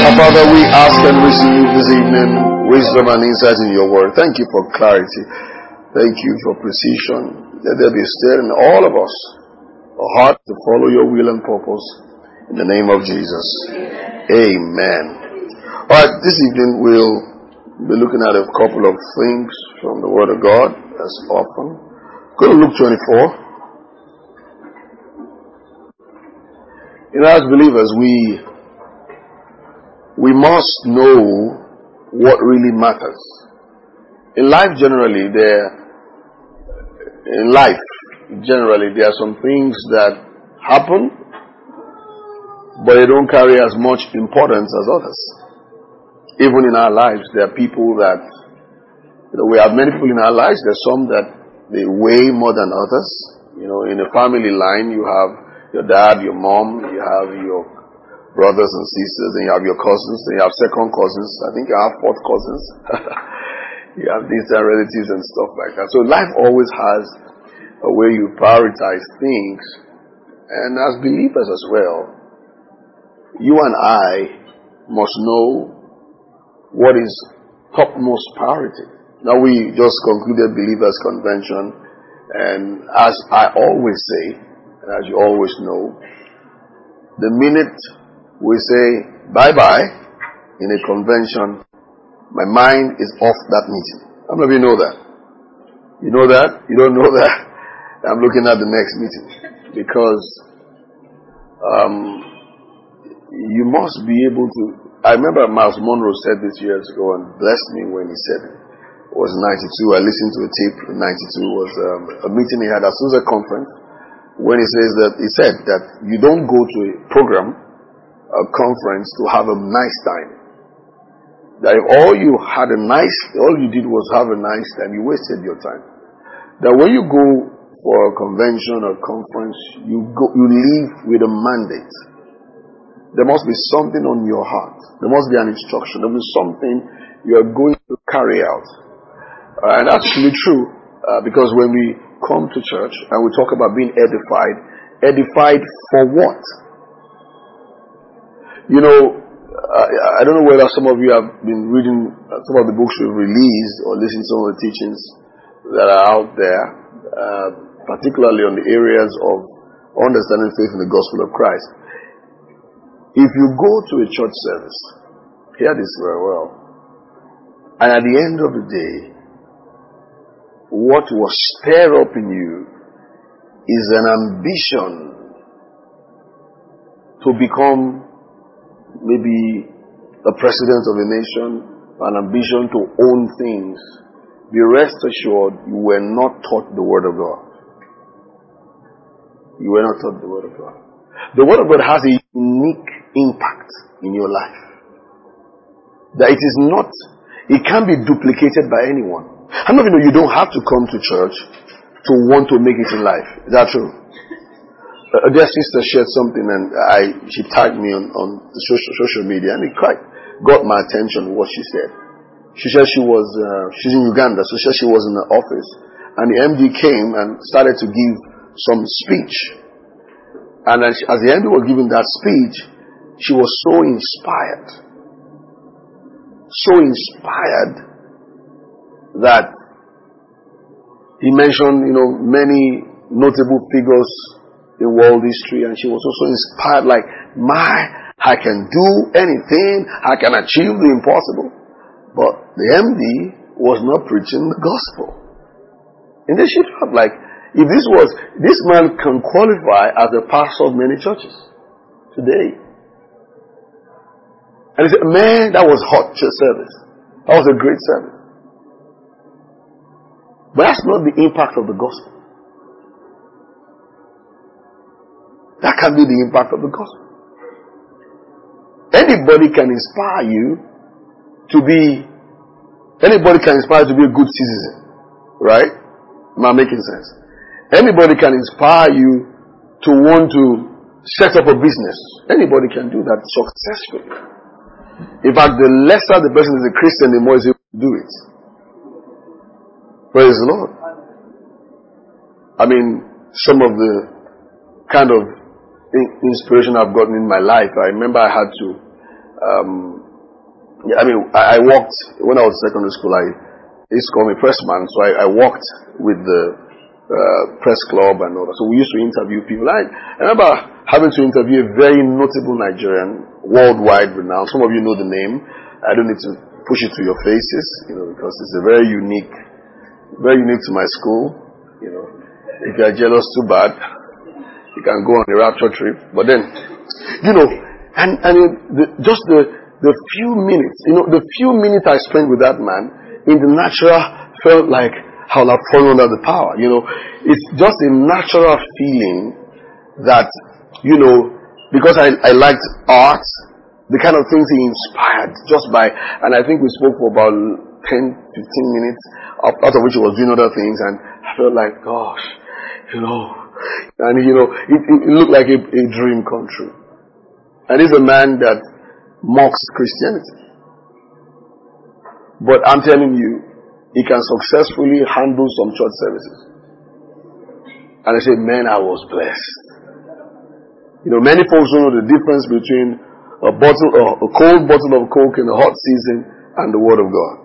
Father, we ask and receive this evening wisdom and insight in your word. Thank you for clarity. Thank you for precision. Let there be stirred in all of us a heart to follow your will and purpose. In the name of Jesus. Amen. Alright, this evening we'll be looking at a couple of things from the Word of God, as often. Go to Luke 24. As believers, we must know what really matters. In life generally, there are some things that happen, but they don't carry as much importance as others. Even in our lives, there are people that, we have many people in our lives. There's some that they weigh more than others. In a family line, you have your dad, your mom, you have your brothers and sisters, and you have your cousins, and you have second cousins. I think you have fourth cousins. You have distant relatives and stuff like that. So life always has a way you prioritize things. And as believers as well, you and I must know what is topmost priority. Now, we just concluded Believers Convention, and as I always say, and as you always know, the minute we say bye-bye in a convention, my mind is off that meeting. How many of you know that? You know that? You don't know that? I'm looking at the next meeting. Because you must be able to. I remember Miles Monroe said this years ago and blessed me when he said it. It was 92. I listened to a tape in 92. It was a meeting he had at Susa Conference, when he said that you don't go to a program, a conference, to have a nice time. That if all you did was have a nice time, you wasted your time. That when you go for a convention or conference, you leave with a mandate. There must be something on your heart. There must be an instruction. There must be something you are going to carry out. And that's really true, because when we come to church and we talk about being edified for what? I don't know whether some of you have been reading some of the books we've released or listening to some of the teachings that are out there, particularly on the areas of understanding faith in the gospel of Christ. If you go to a church service, hear this very well, and at the end of the day, what was stirred up in you is an ambition to become maybe the president of a nation, an ambition to own things. Be rest assured, you were not taught the Word of God. You were not taught the Word of God. The Word of God has a unique impact in your life. That it can't be duplicated by anyone. How many of you know you don't have to come to church to want to make it in life? Is that true? A dear sister shared something, and she tagged me on the social media, and it quite got my attention what she said. She said she's in Uganda, so she said she was in the office, and the MD came and started to give some speech. And as the MD was giving that speech, she was so inspired. So inspired that he mentioned, many notable figures in world history, and she was also inspired, like, I can do anything, I can achieve the impossible. But the MD was not preaching the gospel. And then she felt like, if this man can qualify as a pastor of many churches today. And he said, man, that was hot church service. That was a great service. But that's not the impact of the gospel. That can be the impact of the gospel. Anybody can inspire you to be a good citizen. Right? Am I making sense? Anybody can inspire you to want to set up a business. Anybody can do that successfully. In fact, the lesser the person is a Christian, the more is able to do it. Praise the Lord. Some of the kind of inspiration I've gotten in my life, I remember I had to Yeah, I mean, I worked, when I was in secondary school, they used to call me pressman, so I worked with the press club and all that. So we used to interview people. I remember having to interview a very notable Nigerian, worldwide renowned. Some of you know the name. I don't need to push it to your faces, because it's a very unique to my school. If you are jealous, too bad. You can go on a rapture trip. But then, just the few minutes, the few minutes I spent with that man, in the natural, felt like I would have fallen under the power. It's just a natural feeling that, because I liked art, the kind of things he inspired just by, and I think we spoke for about 10, 15 minutes, out of which he was doing other things, and I felt like, gosh, and it looked like a dream come true. And he's a man that mocks Christianity. But I'm telling you, he can successfully handle some church services. And I said, man, I was blessed. Many folks don't know the difference between a cold bottle of Coke in the hot season and the Word of God.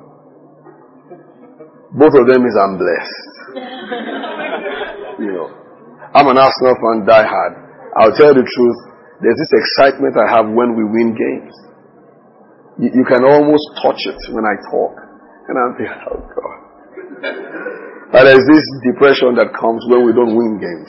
Both of them is I'm blessed. I'm an Arsenal fan, die hard. I'll tell you the truth. There's this excitement I have when we win games. You can almost touch it when I talk. And I'm thinking, oh God. And there's this depression that comes when we don't win games.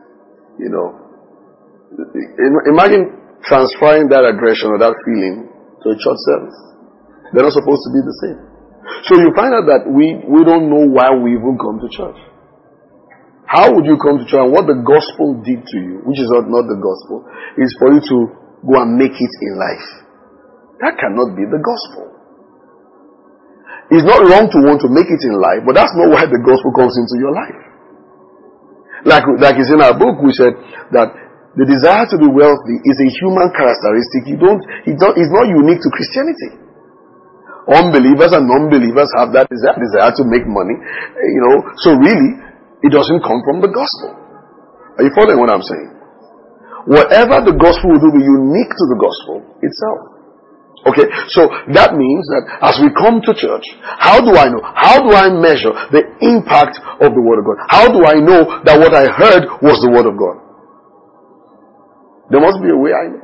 Imagine transferring that aggression or that feeling to a church service. They're not supposed to be the same. So you find out that we don't know why we even come to church. How would you come to church? And what the gospel did to you, which is not the gospel, is for you to go and make it in life. That cannot be the gospel. It's not wrong to want to make it in life, but that's not why the gospel comes into your life. Like it's in our book, we said that the desire to be wealthy is a human characteristic. It's not unique to Christianity. Unbelievers and non-believers have that desire to make money. So really, it doesn't come from the gospel. Are you following what I'm saying? Whatever the gospel will do be unique to the gospel itself. Okay, so that means that as we come to church, how do I know? How do I measure the impact of the Word of God? How do I know that what I heard was the Word of God? There must be a way I know.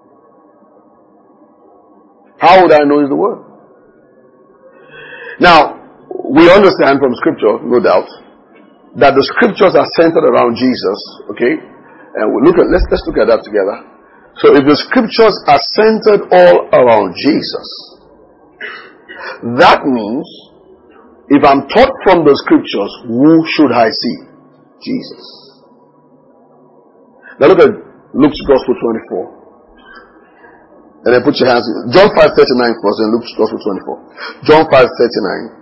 How would I know is the Word? Now, we understand from Scripture, no doubt, that the Scriptures are centered around Jesus. Okay, and let's look at that together. So if the Scriptures are centered all around Jesus, that means if I'm taught from the Scriptures, who should I see? Jesus. Now look at Luke's Gospel 24. And then put your hands in John 5:39 first, and Luke's Gospel 24. John 5:39.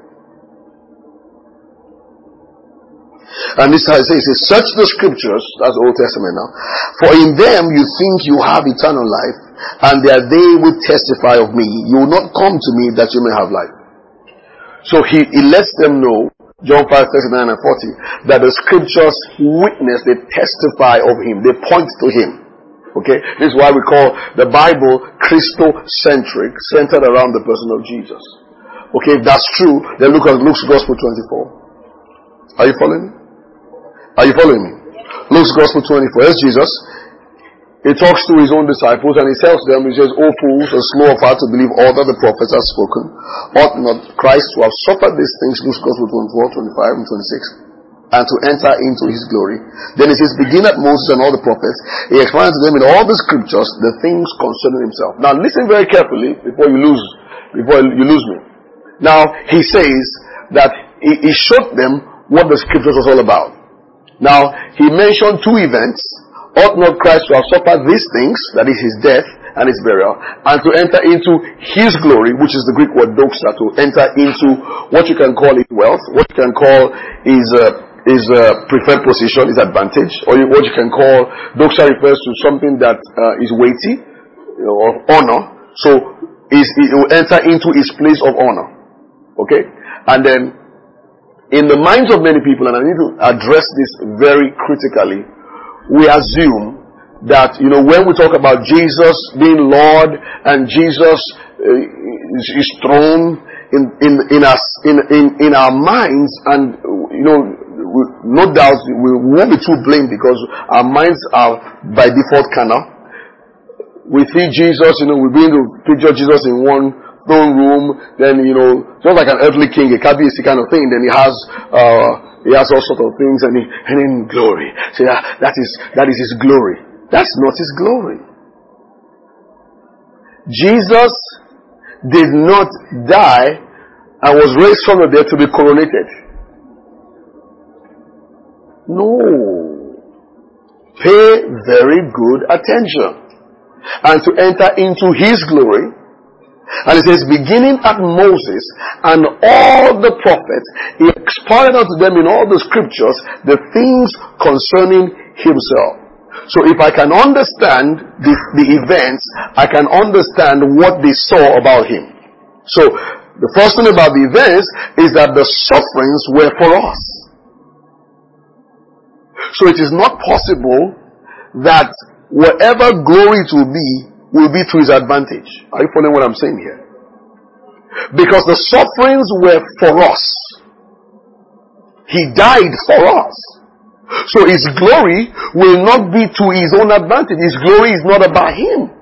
And this is how it says, search the Scriptures, that's the Old Testament now, for in them you think you have eternal life, and they are they which testify of me. You will not come to me that you may have life. So he lets them know, John 5:39 and 40, that the Scriptures witness, they testify of him, they point to him. Okay, this is why we call the Bible Christocentric, centered around the person of Jesus. Okay, if that's true, then look at Luke's Gospel 24. Are you following me? Are you following me? Luke's Gospel 24. That's Jesus. He talks to his own disciples and he tells them, he says, O fools, and slow of heart to believe all that the prophets have spoken. Ought not Christ to have suffered these things, Luke's Gospel 24, 25 and 26, and to enter into his glory? Then he says, begin at Moses and all the prophets. He explains to them in all the Scriptures the things concerning himself. Now listen very carefully before you lose me. Now he says that he showed them what the Scriptures was all about. Now, he mentioned two events. Ought not Christ to have suffered these things, that is his death and his burial, and to enter into his glory, which is the Greek word doxa, to enter into what you can call his wealth, what you can call his preferred position, his advantage, or what you can call, doxa refers to something that is weighty, of honor. So, he will enter into his place of honor. Okay? And then, in the minds of many people, and I need to address this very critically, we assume that, when we talk about Jesus being Lord and Jesus is thrown in our minds, and no doubt we won't be too blamed because our minds are by default carnal. We see Jesus, we begin to picture Jesus in one throne room, then just like an earthly king, a kabiyesi kind of thing. Then he has all sorts of things, and in glory. So that is his glory. That's not his glory. Jesus did not die and was raised from the dead to be coronated. No. Pay very good attention. And to enter into his glory. And it says, beginning at Moses and all the prophets, he expounded unto them in all the scriptures the things concerning himself. So if I can understand the events, I can understand what they saw about him. So the first thing about the events is that the sufferings were for us. So it is not possible that whatever glory it will be to his advantage. Are you following what I'm saying here? Because the sufferings were for us. He died for us. So his glory will not be to his own advantage. His glory is not about him.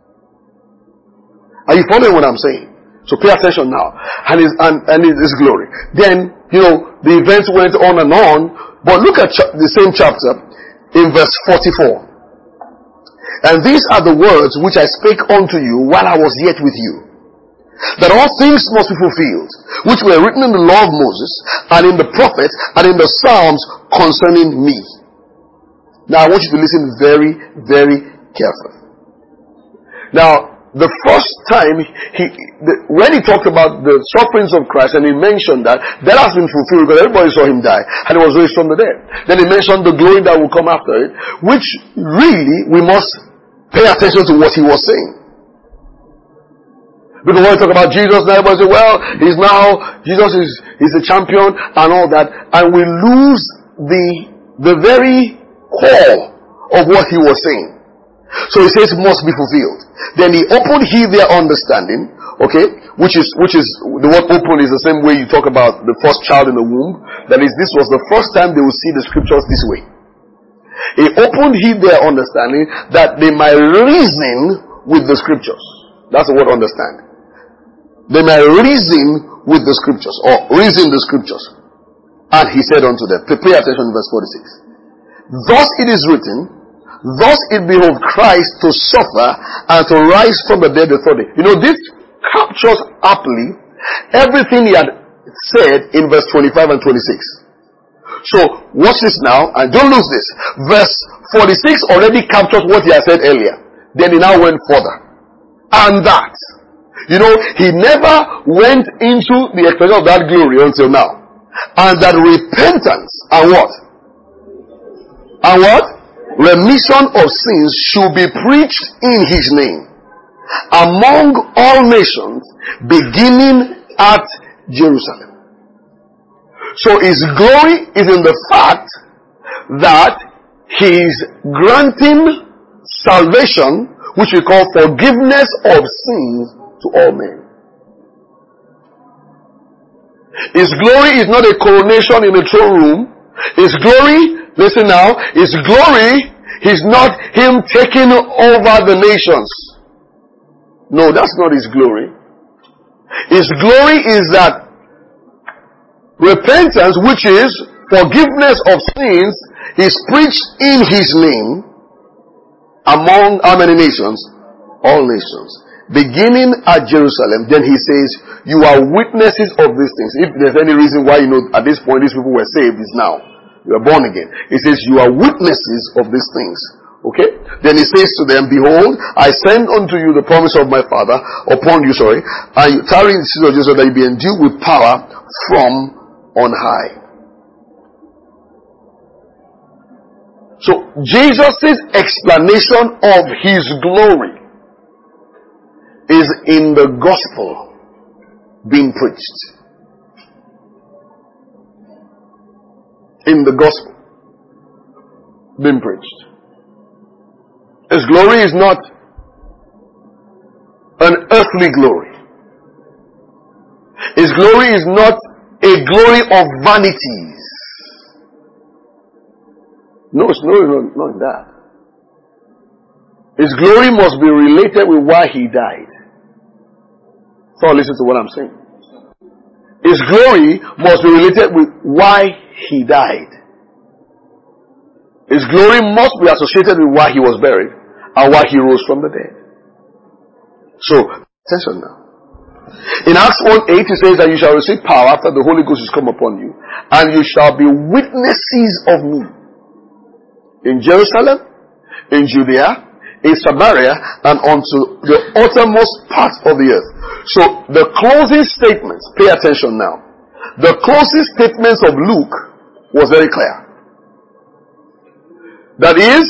Are you following what I'm saying? So pay attention now. And his glory. Then, the events went on and on. But look at the same chapter in verse 44. And these are the words which I spake unto you while I was yet with you, that all things must be fulfilled, which were written in the law of Moses, and in the prophets, and in the Psalms concerning me. Now I want you to listen very, very carefully. Now, the first time when he talked about the sufferings of Christ, and he mentioned that has been fulfilled because everybody saw him die, and he was raised from the dead. Then he mentioned the glory that will come after it, which really we must pay attention to what he was saying. Because when we talk about Jesus, now everybody say, well, Jesus is a champion and all that, and we lose the very core of what he was saying. So he says must be fulfilled. Then he opened their understanding, okay, which is the word open is the same way you talk about the first child in the womb. That is, this was the first time they would see the scriptures this way. He opened their understanding that they might reason with the scriptures. That's the word understand. They might reason with the scriptures, or reason the scriptures. And he said unto them, pay attention to verse 46. Thus it is written, thus it behoved Christ to suffer and to rise from the dead the third day. This captures aptly everything he had said in verse 25 and 26. So, watch this now, and don't lose this. Verse 46 already captures what he had said earlier. Then he now went further. And that. He never went into the expression of that glory until now. And that repentance and what? And what? Remission of sins should be preached in his name among all nations, beginning at Jerusalem. So his glory is in the fact that he is granting salvation, which we call forgiveness of sins, to all men. His glory is not a coronation in a throne room. His glory, listen now, his glory is not him taking over the nations. No, that's not his glory. His glory is that repentance, which is forgiveness of sins, is preached in his name among how many nations? All nations. Beginning at Jerusalem, then he says, you are witnesses of these things. If there's any reason why at this point these people were saved, is now. You are born again. He says, you are witnesses of these things. Okay? Then he says to them, behold, I send unto you the promise of my Father, and you tarry in the city of Jerusalem, that you be endued with power from on high. So, Jesus' explanation of his glory is in the gospel being preached. In the gospel being preached. His glory is not an earthly glory. His glory is not a glory of vanities. No, it's not in that. His glory must be related with why he died. So listen to what I'm saying. His glory must be related with why he died. His glory must be associated with why he was buried and why he rose from the dead. So, attention now. In Acts 1:8 it says that you shall receive power after the Holy Ghost is come upon you, and you shall be witnesses of me in Jerusalem, in Judea, in Samaria, and unto the uttermost part of the earth. So the closing statements, pay attention now. The closing statements of Luke was very clear. That is,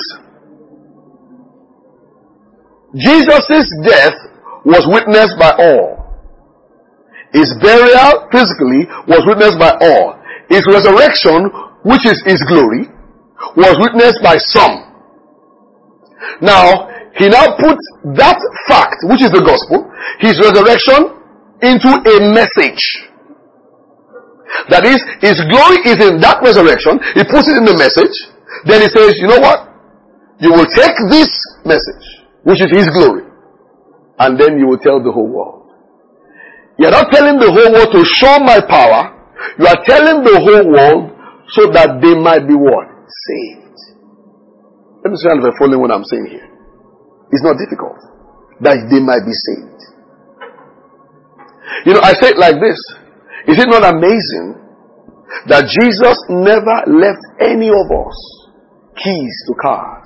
Jesus' death was witnessed by all. His burial, physically, was witnessed by all. His resurrection, which is his glory, was witnessed by some. Now, he now puts that fact, which is the gospel, his resurrection, into a message. That is, his glory is in that resurrection. He puts it in the message. Then he says, you know what? You will take this message, which is his glory, and then you will tell the whole world. You are not telling the whole world to show my power. You are telling the whole world so that they might be what? Saved. Let me see if you're following what I'm saying here. It's not difficult. That they might be saved. You know, I say it like this. Is it not amazing that Jesus never left any of us keys to cars?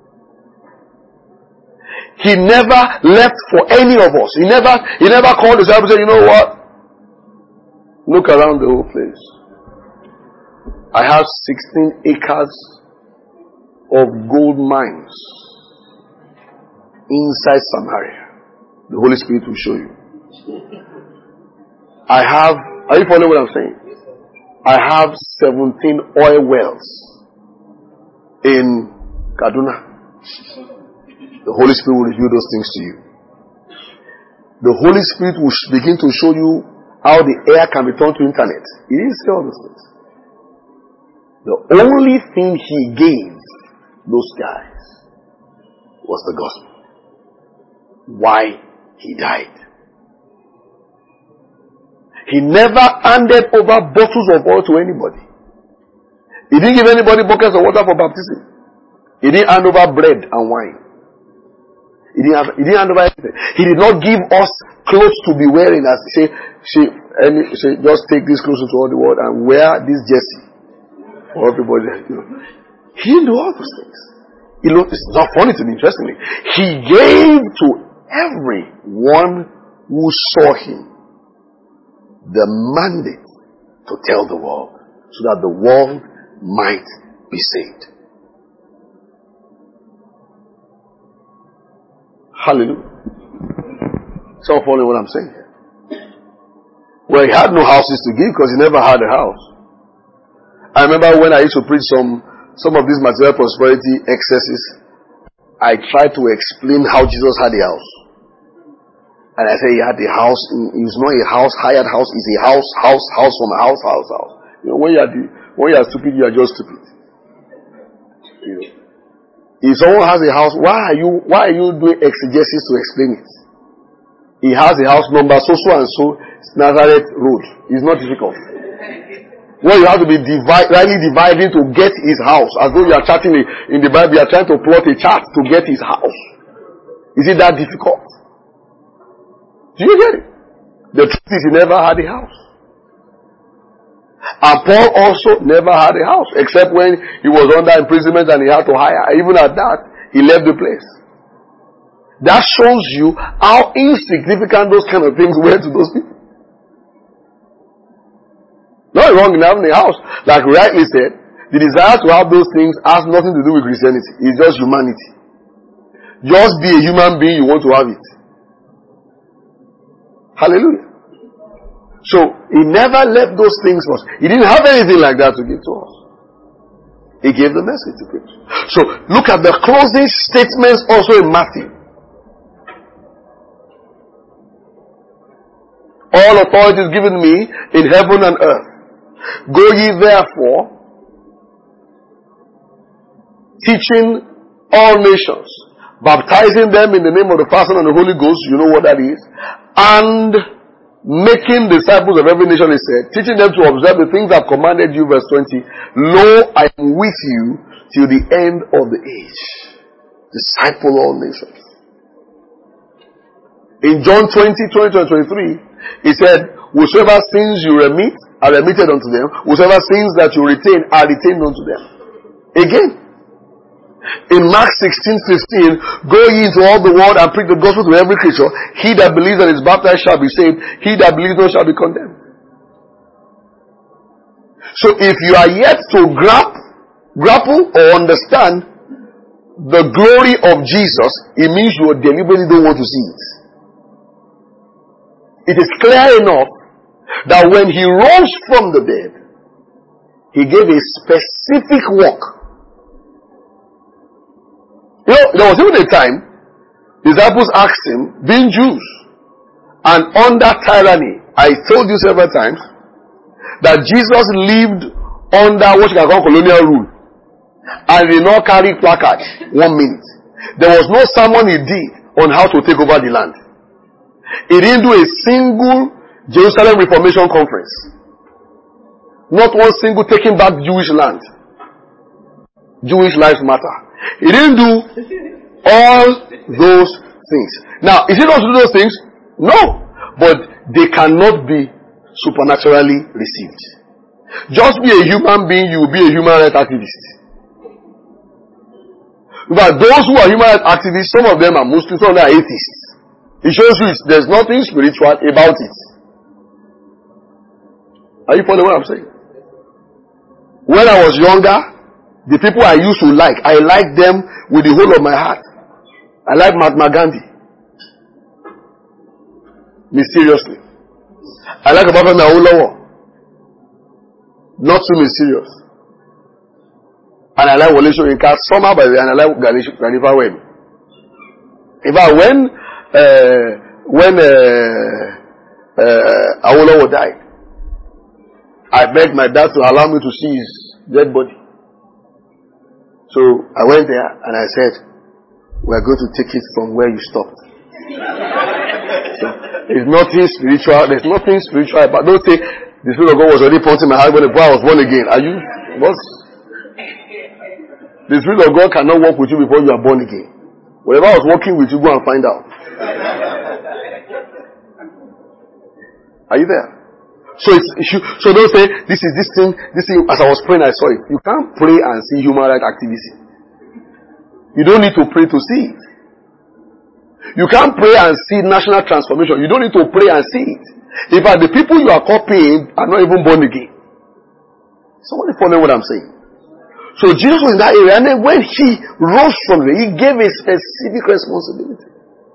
He never left for any of us. He never called his disciples and said, you know what? Look around the whole place. I have 16 acres of gold mines inside Samaria. The Holy Spirit will show you. Are you following what I'm saying? I have 17 oil wells in Kaduna. The Holy Spirit will reveal those things to you. The Holy Spirit will begin to show you how the air can be turned to internet. He didn't say all those things. The only thing he gave those guys was the gospel. Why he died. He never handed over bottles of oil to anybody. He didn't give anybody buckets of water for baptism. He didn't hand over bread and wine. He didn't hand over anything. He did not give us clothes to be wearing as say, just take these clothes into all the world and wear this jersey for everybody. You know. He didn't do all those things. It's not funny to me, interestingly. He gave to everyone who saw him the mandate to tell the world so that the world might be saved. Hallelujah. So following what I'm saying here. Well, he had no houses to give because he never had a house. I remember when I used to preach some of these material prosperity excesses, I tried to explain how Jesus had a house. And I said he had a house. It's not a house, hired house. It's a house from a house. You know, when you are stupid, you are just stupid. You know. If someone has a house, why are you doing exegesis to explain it? He has a house number so and so Nazareth Road. It's not difficult. When you have to be rightly dividing to get his house, as though you are charting in the Bible, you are trying to plot a chart to get his house. Is it that difficult? Do you get it? The truth is he never had a house. And Paul also never had a house, except when he was under imprisonment and he had to hire. Even at that, he left the place. That shows you how insignificant those kind of things were to those people. Not wrong in having a house. Like rightly said, the desire to have those things has nothing to do with Christianity. It's just humanity. Just be a human being, you want to have it. Hallelujah. So, he never left those things for us. He didn't have anything like that to give to us. He gave the message to preach. So look at the closing statements also in Matthew. All authority is given me in heaven and earth. Go ye therefore, teaching all nations, baptizing them in the name of the Father and the Holy Ghost, you know what that is, and making disciples of every nation, he said, teaching them to observe the things I've commanded you, verse 20. Lo, I am with you till the end of the age. Disciple all nations. In John 20:23, he said, whosoever sins you remit, are remitted unto them. Whosoever sins that you retain, are retained unto them. Again, in Mark 16:15, go ye into all the world and preach the gospel to every creature. He that believes and is baptized shall be saved. He that believes not shall be condemned. So if you are yet to grapple or understand the glory of Jesus, it means you deliberately don't want to see it. It is clear enough that when he rose from the dead, he gave a specific work. You know, there was even a time disciples asked him, being Jews and under tyranny, I told you several times that Jesus lived under what you can call colonial rule and did not carry placard 1 minute. There was no sermon he did on how to take over the land. He didn't do a single Jerusalem Reformation conference. Not one single taking back Jewish land. Jewish lives matter. He didn't do all those things. Now, is he not to do those things? No. But they cannot be supernaturally received. Just be a human being, you will be a human rights activist. But those who are human rights activists, some of them are Muslims, some of them are atheists. It shows you there's nothing spiritual about it. Are you following what I'm saying? When I was younger, the people I used to like, I liked them with the whole of my heart. I like Mahatma Gandhi. Mysteriously. I like Obafemi Awolowo. Not too mysterious. And I like Wole Soyinka somehow, by the way, and I like Ganifa Wem. In fact, when Awolowo died, I begged my dad to allow me to see his dead body. So I went there and I said, we are going to take it from where you stopped. So, there's nothing spiritual. There's nothing spiritual about. Don't say the Spirit of God was already pointing my heart when I was born again. Are you? What? The Spirit of God cannot work with you before you are born again. Whatever I was working with you, go and find out. Are you there? So don't say this thing. As I was praying, I saw it. You can't pray and see human rights activism. You don't need to pray to see it. You can't pray and see national transformation. You don't need to pray and see it. In fact, the people you are copying are not even born again. Somebody follow what I'm saying. So Jesus was in that area, and then when he rose from there, he gave a specific responsibility.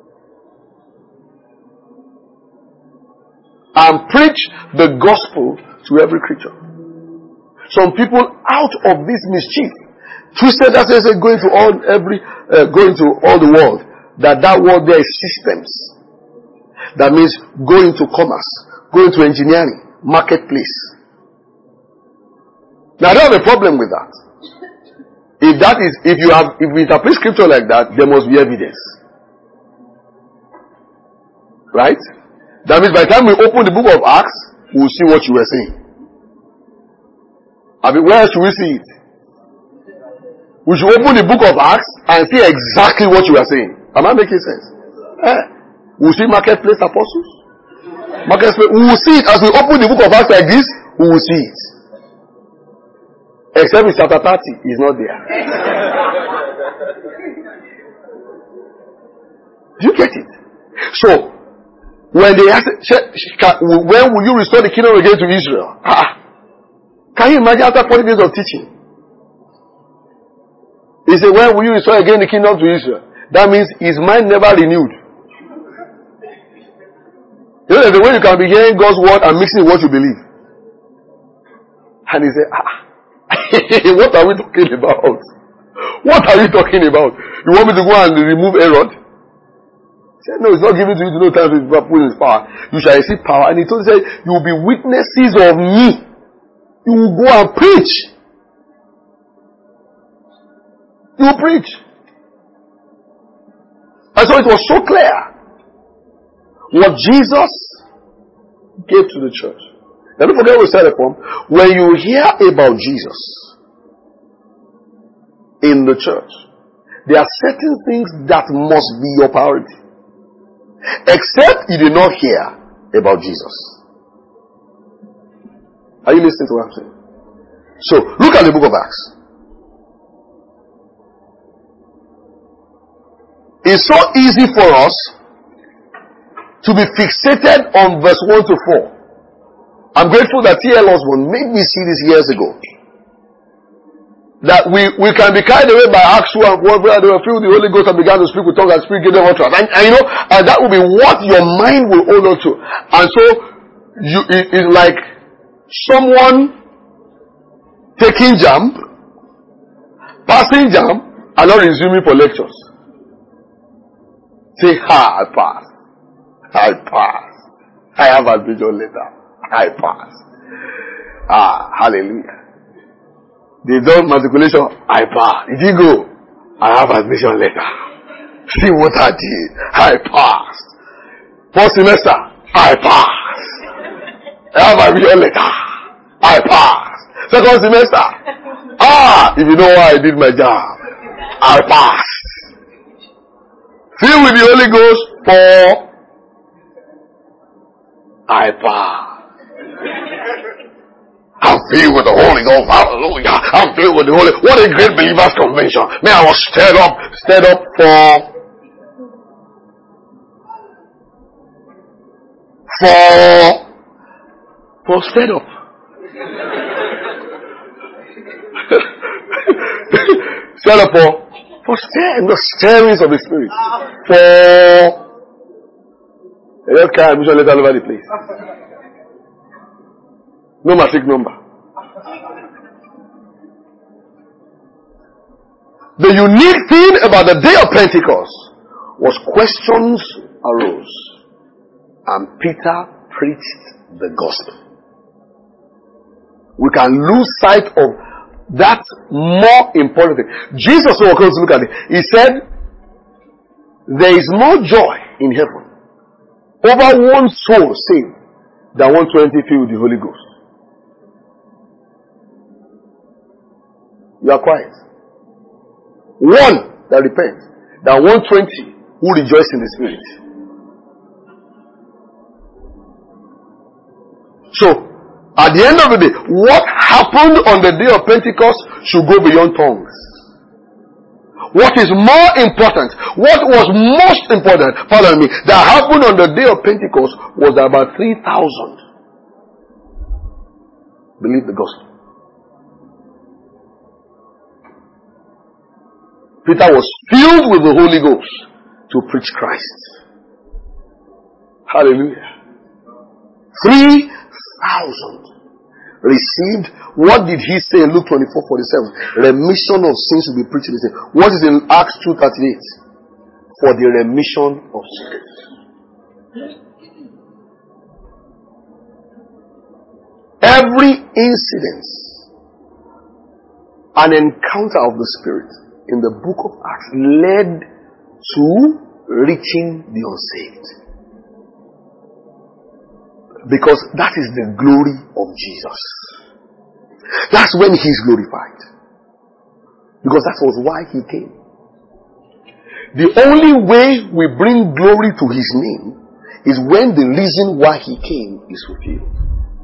And preach the gospel to every creature. Some people out of this mischief twisted that says go into all the world. That world there is systems. That means go into commerce, go into engineering, marketplace. Now I don't have a problem with that. If we interpret scripture like that, there must be evidence. Right? That means by the time we open the book of Acts, we'll see what you were saying. I mean, where should we see it? We should open the book of Acts and see exactly what you are saying. Am I making sense? We'll see marketplace apostles. We will see it as we open the book of Acts like this, we will see it. Except in chapter 30, it's not there. Do you get it? So, when they ask, when will you restore the kingdom again to Israel? Can you imagine after 40 days of teaching? He said, when will you restore again the kingdom to Israel? That means his mind never renewed. You know, there's a way you can be hearing God's word and mixing what you believe. And he said, What are we talking about? What are you talking about? You want me to go and remove Herod? He said, no, it's not given to you to know time to put his power. You shall receive power. And he told said, you will be witnesses of me. You will go and preach. You will preach. And so it was so clear what Jesus gave to the church. Now don't forget what we said from. When you hear about Jesus in the church, there are certain things that must be your priority. Except you did not hear about Jesus. Are you listening to what I'm saying? So, look at the book of Acts. It's so easy for us to be fixated on verse 1 to 4. I'm grateful that T.L. Osborne made me see this years ago. That we can be carried away by Acts 2 and 4, where they were filled with the Holy Ghost and began to speak with tongues and speak, give them utterance. And that will be what your mind will hold on to. And so, it's like someone taking jam, passing jam, and not resuming for lectures. Say, I passed. I passed. I have admission letter. I passed. Hallelujah. They done matriculation. I passed. It didn't go. I have admission letter. See what I did. I passed. First semester. I passed. I have admission letter. I passed. Second semester. If you know why I did my job. I passed. Filled with the Holy Ghost for I passed. I'm filled with the Holy Ghost. Hallelujah. I'm filled with the Holy. What a great believers convention. Man, I was stirred up for stirred up. Stirred up for stirring, the stirrings of the Spirit. For a kind of mission letter all over the place. No matric number. The unique thing about the day of Pentecost was questions arose. And Peter preached the gospel. We can lose sight of that more important thing. Jesus, so we're going to look at it. He said, there is more joy in heaven over one soul saved than 120 filled with the Holy Ghost. You are quiet. One that repents, than 120 who rejoice in the Spirit. So, at the end of the day, what happened on the day of Pentecost should go beyond tongues. What is more important, what was most important, follow me, that happened on the day of Pentecost was that about 3,000 believed the gospel. Peter was filled with the Holy Ghost to preach Christ. Hallelujah. 3,000 received. What did he say in Luke 24:47? Remission of sins will be preached. What is in Acts 2:38? For the remission of sins. Every incident, an encounter of the Spirit in the book of Acts led to reaching the unsaved. Because that is the glory of Jesus. That's when he's glorified. Because that was why he came. The only way we bring glory to his name is when the reason why he came is fulfilled.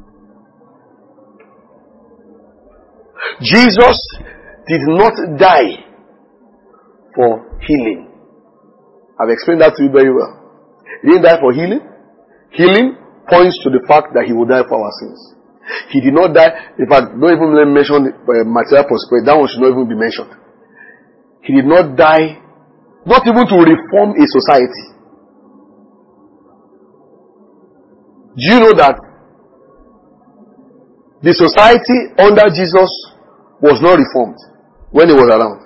Jesus did not die for healing. I've explained that to you very well. He didn't die for healing. Healing points to the fact that he will die for our sins. He did not die. In fact, don't even mention material prosperity. That one should not even be mentioned. He did not die, not even to reform a society. Do you know that the society under Jesus was not reformed when he was around.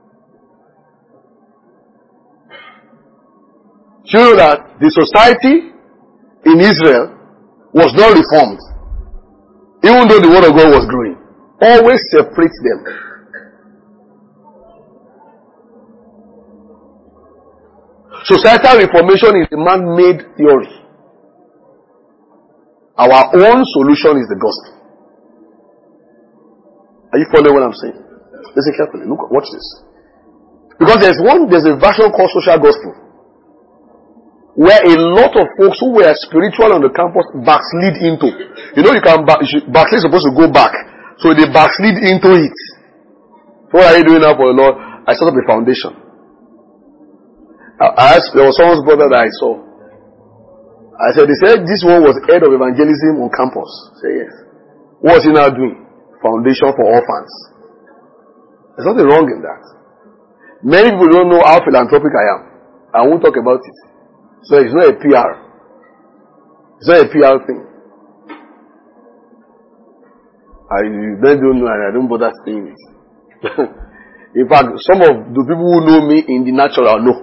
Do you know that the society in Israel was not reformed, even though the word of God was growing? Always separate them. Societal reformation is a man-made theory. Our own solution is the gospel. Are you following what I'm saying? Listen carefully. Look, watch this. Because there's a version called social gospel, where a lot of folks who were spiritual on the campus backslid into. You know, backslid is supposed to go back. So they backslid into it. So what are you doing now for the Lord? I set up a foundation. I asked, there was someone's brother that I saw. They said this one was head of evangelism on campus. I said, yes. What was he now doing? Foundation for orphans. There's nothing wrong in that. Many people don't know how philanthropic I am. I won't talk about it. So it's not a PR. It's not a PR thing. I don't know and I don't bother saying it. In fact, some of the people who know me in the natural know.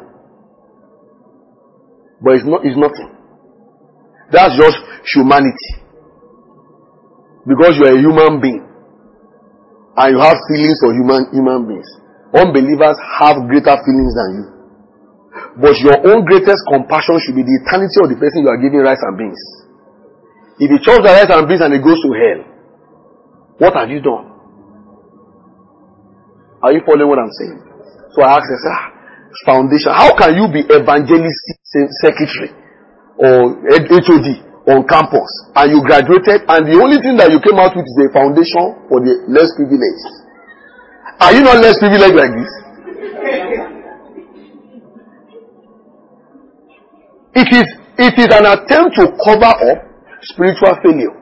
But it's nothing. That's just humanity. Because you are a human being. And you have feelings for human beings. Unbelievers have greater feelings than you. But your own greatest compassion should be the eternity of the person you are giving rice and beans. If you chose the rice and beans and it goes to hell, what have you done? Are you following what I'm saying? So I asked foundation. How can you be evangelist secretary or HOD on campus and you graduated and the only thing that you came out with is a foundation for the less privileged? Are you not less privileged like this? It is an attempt to cover up spiritual failure.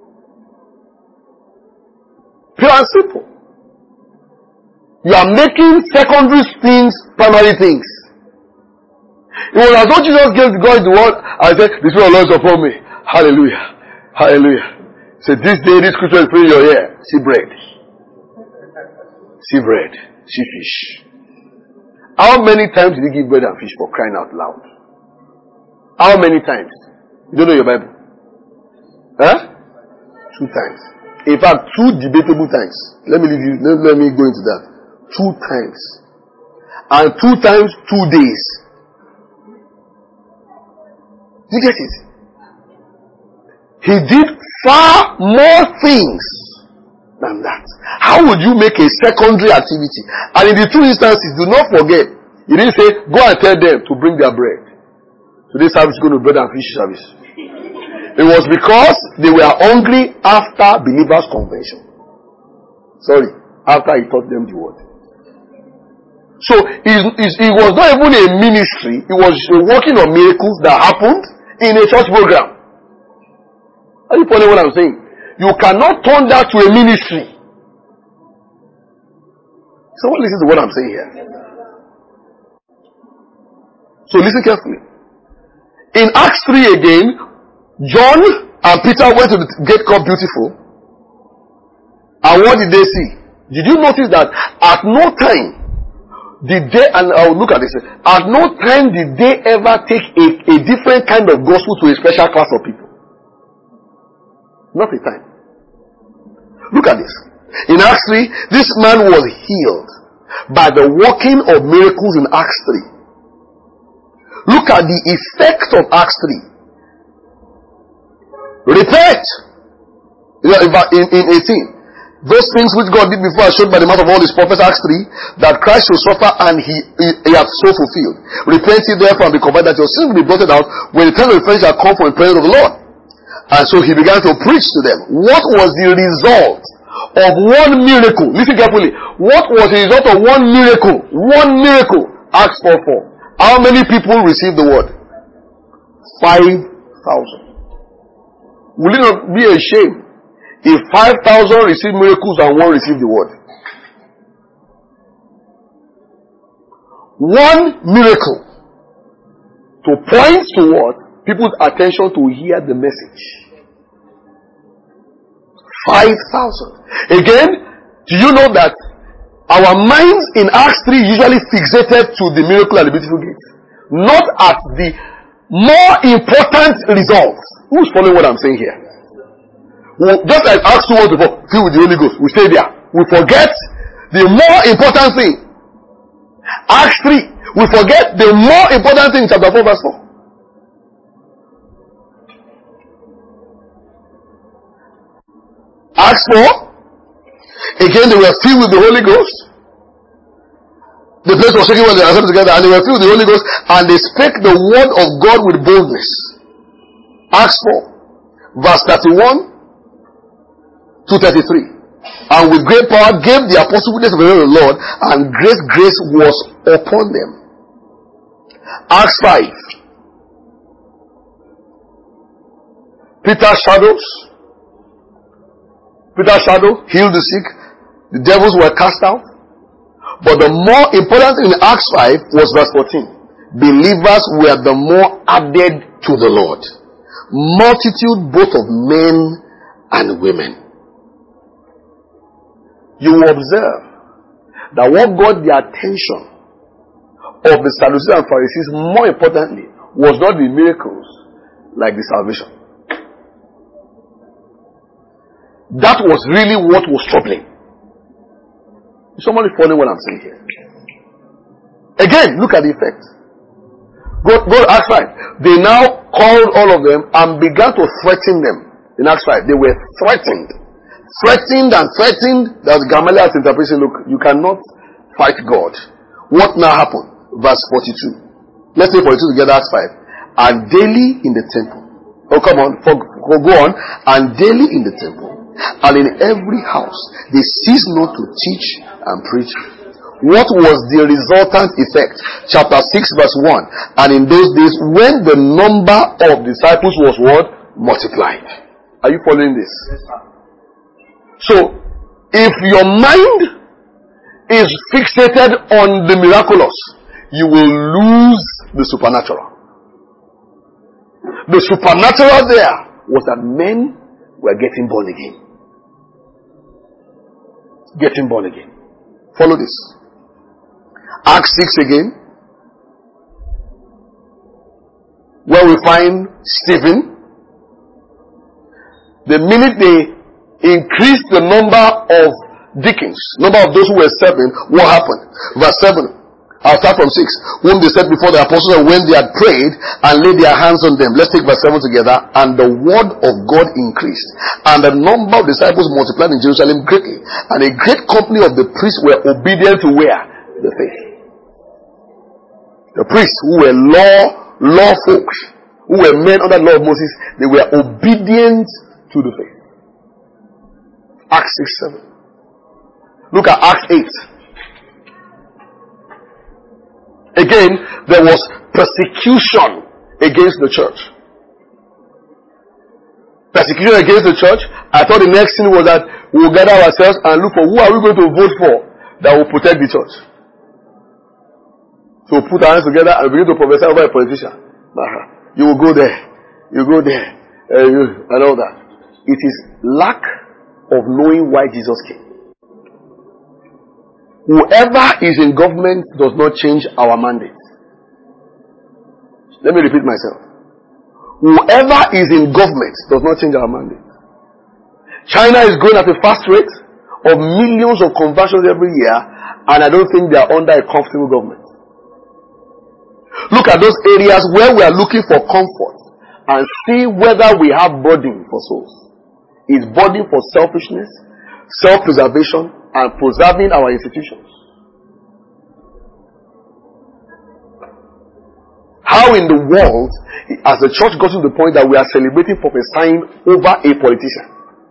Pure and simple. You are making secondary things primary things. It was as though Jesus gave God the word and said, "The Spirit of the Lord is upon me." Hallelujah. Hallelujah. So this day, this scripture is putting in your ear. See bread. See bread. See fish. How many times did he give bread and fish, for crying out loud? How many times? You don't know your Bible? Huh? 2 times. In fact, 2 debatable times. Let me go into that. 2 times. And 2 times, 2 days. You get it? He did far more things than that. How would you make a secondary activity? And in the 2 instances, do not forget, he didn't say, go and tell them to bring their bread. Today's service is going to bread and fish service. It was because they were hungry after believers' convention. Sorry, after he taught them the word. So it was not even a ministry. It was a working of miracles that happened in a church program. Are you following what I'm saying? You cannot turn that to a ministry. Someone listen to what I'm saying here. So listen carefully. In Acts 3 again, John and Peter went to the gate called Beautiful. And what did they see? Did you notice that at no time did they, and I'll look at this, at no time did they ever take a different kind of gospel to a special class of people? Not a time. Look at this. In Acts 3, this man was healed by the working of miracles in Acts 3. Look at the effect of Acts 3. Repent. In 18. Those things which God did before are showed by the mouth of all his prophets, Acts 3, that Christ will suffer and he hath so fulfilled. Repent ye therefore and be converted, that your sins will be blotted out when the time of repentance shall come from the presence of the Lord. And so he began to preach to them. What was the result of one miracle? Listen carefully. What was the result of one miracle? One miracle. Acts 4:4. How many people received the word? 5,000. Will it not be a shame if 5,000 received miracles and 1 received the word? One miracle to point to what? People's attention to hear the message. 5,000. Again, Do you know that our minds in Acts 3 usually fixated to the miracle at the beautiful gate, not at the more important results? Who's following what I'm saying here? Just like Acts 2 1 to 4, filled with the Holy Ghost, we stay there. We forget the more important thing. Acts 3, we forget the more important thing, chapter 4 verse 4. Acts 4, again they were filled with the Holy Ghost. The place was shaking when they were assembled together, and they were filled with the Holy Ghost, and they spake the word of God with boldness. Acts 4, verse 31 to 33. And with great power gave the apostle witness of the word of the Lord, and great grace was upon them. Acts 5. Peter's shadow healed the sick. The devils were cast out. But the more important thing in Acts 5 was verse 14. Believers were the more added to the Lord. Multitude both of men and women. You will observe that what got the attention of the Sadducees and Pharisees, more importantly, was not the miracles like the salvation. That was really what was troubling. Is somebody following what I'm saying here? Again, look at the effect. Go to Acts 5. They now called all of them and began to threaten them. In Acts 5, they were threatened. That's Gamaliel's interpretation. Look, you cannot fight God. What now happened? Verse 42. Let's say 42 together, Acts 5. And daily in the temple. Oh, come on. Go on. And daily in the temple. And in every house. They ceased not to teach and preach. What was the resultant effect? Chapter 6 verse 1. And in those days, when the number of disciples was what? Multiplied. Are you following this? So, if your mind is fixated on the miraculous, you will lose the supernatural. The supernatural there was that men were getting born again. Getting born again. Follow this. Acts 6 again. Where we find Stephen. The minute they increased the number of deacons, number of those who were serving, what happened? Verse 7. I'll start from 6. Whom they set before the apostles, and when they had prayed and laid their hands on them. Let's take verse 7 together. And the word of God increased, and the number of disciples multiplied in Jerusalem greatly, and a great company of the priests were obedient to where? The faith. The priests who were law folks, who were men under the law of Moses, they were obedient to the faith. Acts 6, 7. Look at Acts 8. Again, there was persecution against the church. Persecution against the church. I thought the next thing was that we will gather ourselves and look for who are we going to vote for that will protect the church. So put our hands together and begin to prophesy over a politician. You will go there. You go there. And all that. It is lack of knowing why Jesus came. Whoever is in government does not change our mandate. Let me repeat myself. Whoever is in government does not change our mandate. China is growing at a fast rate of millions of conversions every year, and I don't think they are under a comfortable government. Look at those areas where we are looking for comfort and see whether we have burden for souls. Is burden for selfishness, self-preservation, and preserving our institutions. How in the world has the church gotten to the point that we are celebrating prophesying over a politician?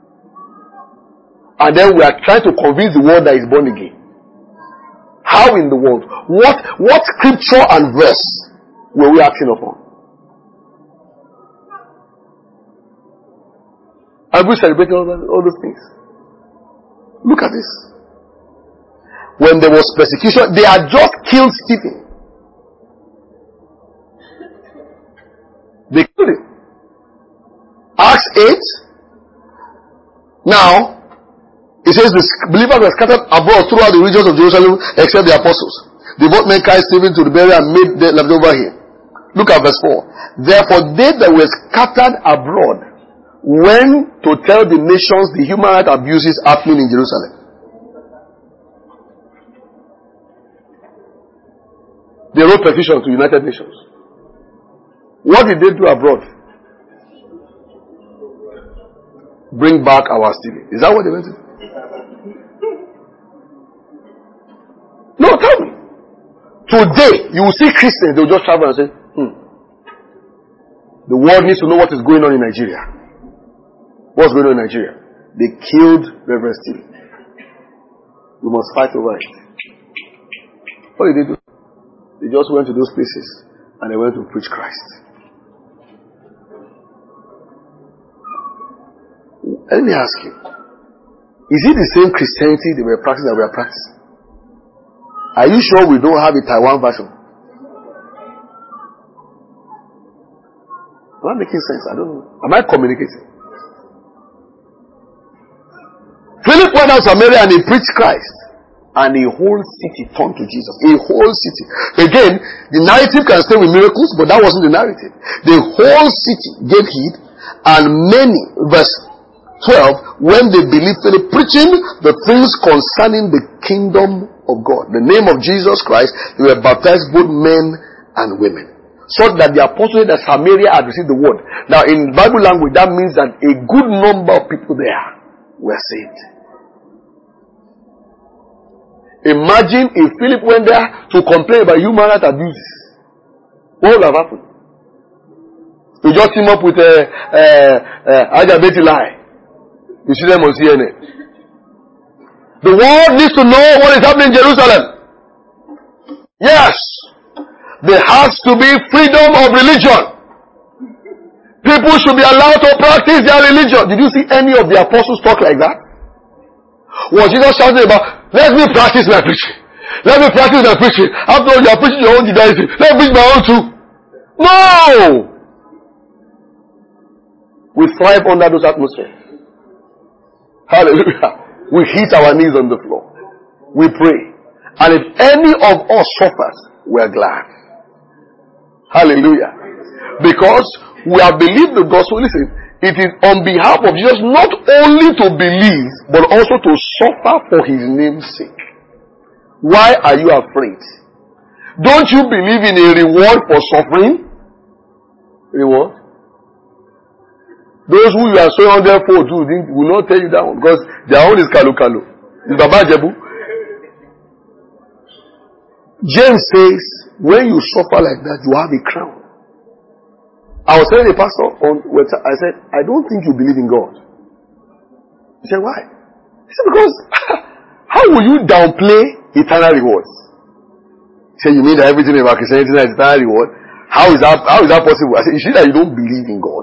And then we are trying to convince the world that is born again. How in the world? What scripture and verse were we acting upon? Are we celebrating all those things? Look at this. When there was persecution, they had just killed Stephen. They killed him. Acts 8. Now, It says the believers were scattered abroad throughout the regions of Jerusalem except the apostles. They both men carried Stephen to the burial and made them left over here. Look at verse 4. Therefore they that were scattered abroad went to tell the nations the human rights abuses happening in Jerusalem. They wrote petition to United Nations. What did they do abroad? Bring back our Stephen. Is that what they went to do? No, tell me. Today, you will see Christians, they will just travel and say, the world needs to know what is going on in Nigeria. What's going on in Nigeria? They killed Reverend Stephen. We must fight over it. What did they do? They just went to those places and they went to preach Christ. Let me ask you, is it the same Christianity they were practicing that we are practicing? Are you sure we don't have a Taiwan version? Am I making sense? I don't know. Am I communicating? Philip went out to Samaria and he preached Christ. And a whole city turned to Jesus. A whole city. Again, the narrative can stay with miracles, but that wasn't the narrative. The whole city gave heed, and many, verse 12, when they believed Philip preaching the things concerning the kingdom of God, the name of Jesus Christ, they were baptized, both men and women. So that the apostles that Samaria had received the word. Now in Bible language, that means that a good number of people there were saved. Imagine if Philip went there to complain about human rights abuses. What would have happened? You just team up with Ajabeti Lai. You see them on CNN. The world needs to know what is happening in Jerusalem. Yes. There has to be freedom of religion. People should be allowed to practice their religion. Did you see any of the apostles talk like that? Was Jesus shouting about, let me practice my preaching. Let me practice my preaching. After all, you are preaching your own Judaism. Let me preach my own too. No! We thrive under those atmospheres. Hallelujah. We hit our knees on the floor. We pray. And if any of us suffers, we are glad. Hallelujah. Because we have believed the gospel. Listen, it is on behalf of Jesus not only to believe, but also to suffer for his name's sake. Why are you afraid? Don't you believe in a reward for suffering? Reward? Those who you are so 100 for will not tell you that one, because their own is kalu kalu. It's Baba Jebu. James says, when you suffer like that, you have a crown. I was telling the pastor I said, I don't think you believe in God. He said, why? He said, because how will you downplay eternal rewards? He said, you mean that everything about Christianity is eternal reward? How is that possible? I said, you see that you don't believe in God.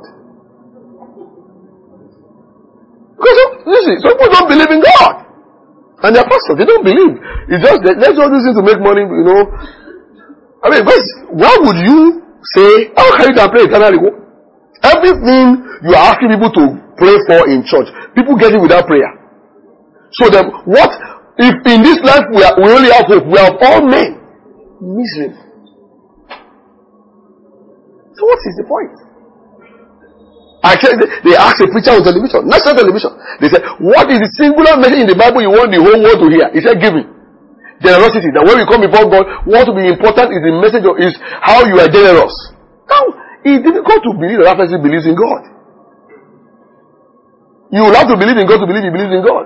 Because listen, some people don't believe in God. And their pastors, they don't believe. It's just let's all do things to make money, you know. I mean, why would you say, how can you downplay eternal reward? Everything you are asking people to pray for in church, people get it without prayer. So then, what if in this life we only have hope? We have all men miserable. So what is the point? Actually, they asked a preacher on television, national television. They said, what is the singular message in the Bible you want the whole world to hear? He said, giving. Generosity. That when we come before God, what will be important is the message is how you are generous. Now, it's difficult to believe that person believes in God. You will have to believe in God to believe he believes in God.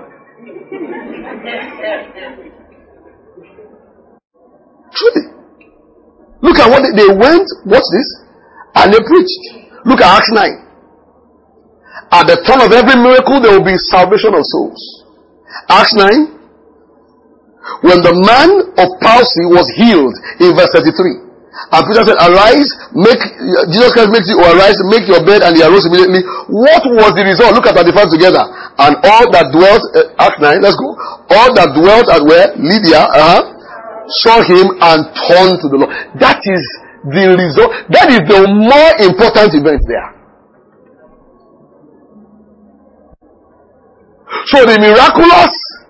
Truly. Look at what they went, watch this, and they preached. Look at Acts 9. At the turn of every miracle, there will be salvation of souls. Acts 9. When the man of palsy was healed, in verse 33. And Peter said, arise, Jesus Christ makes you arise, make your bed, and he arose immediately. What was the result? Look at 35 together. And all that dwelt, Acts 9, let's go. All that dwelt at where? Lydia, saw him and turned to the Lord. That is the result. That is the more important event there. So the miraculous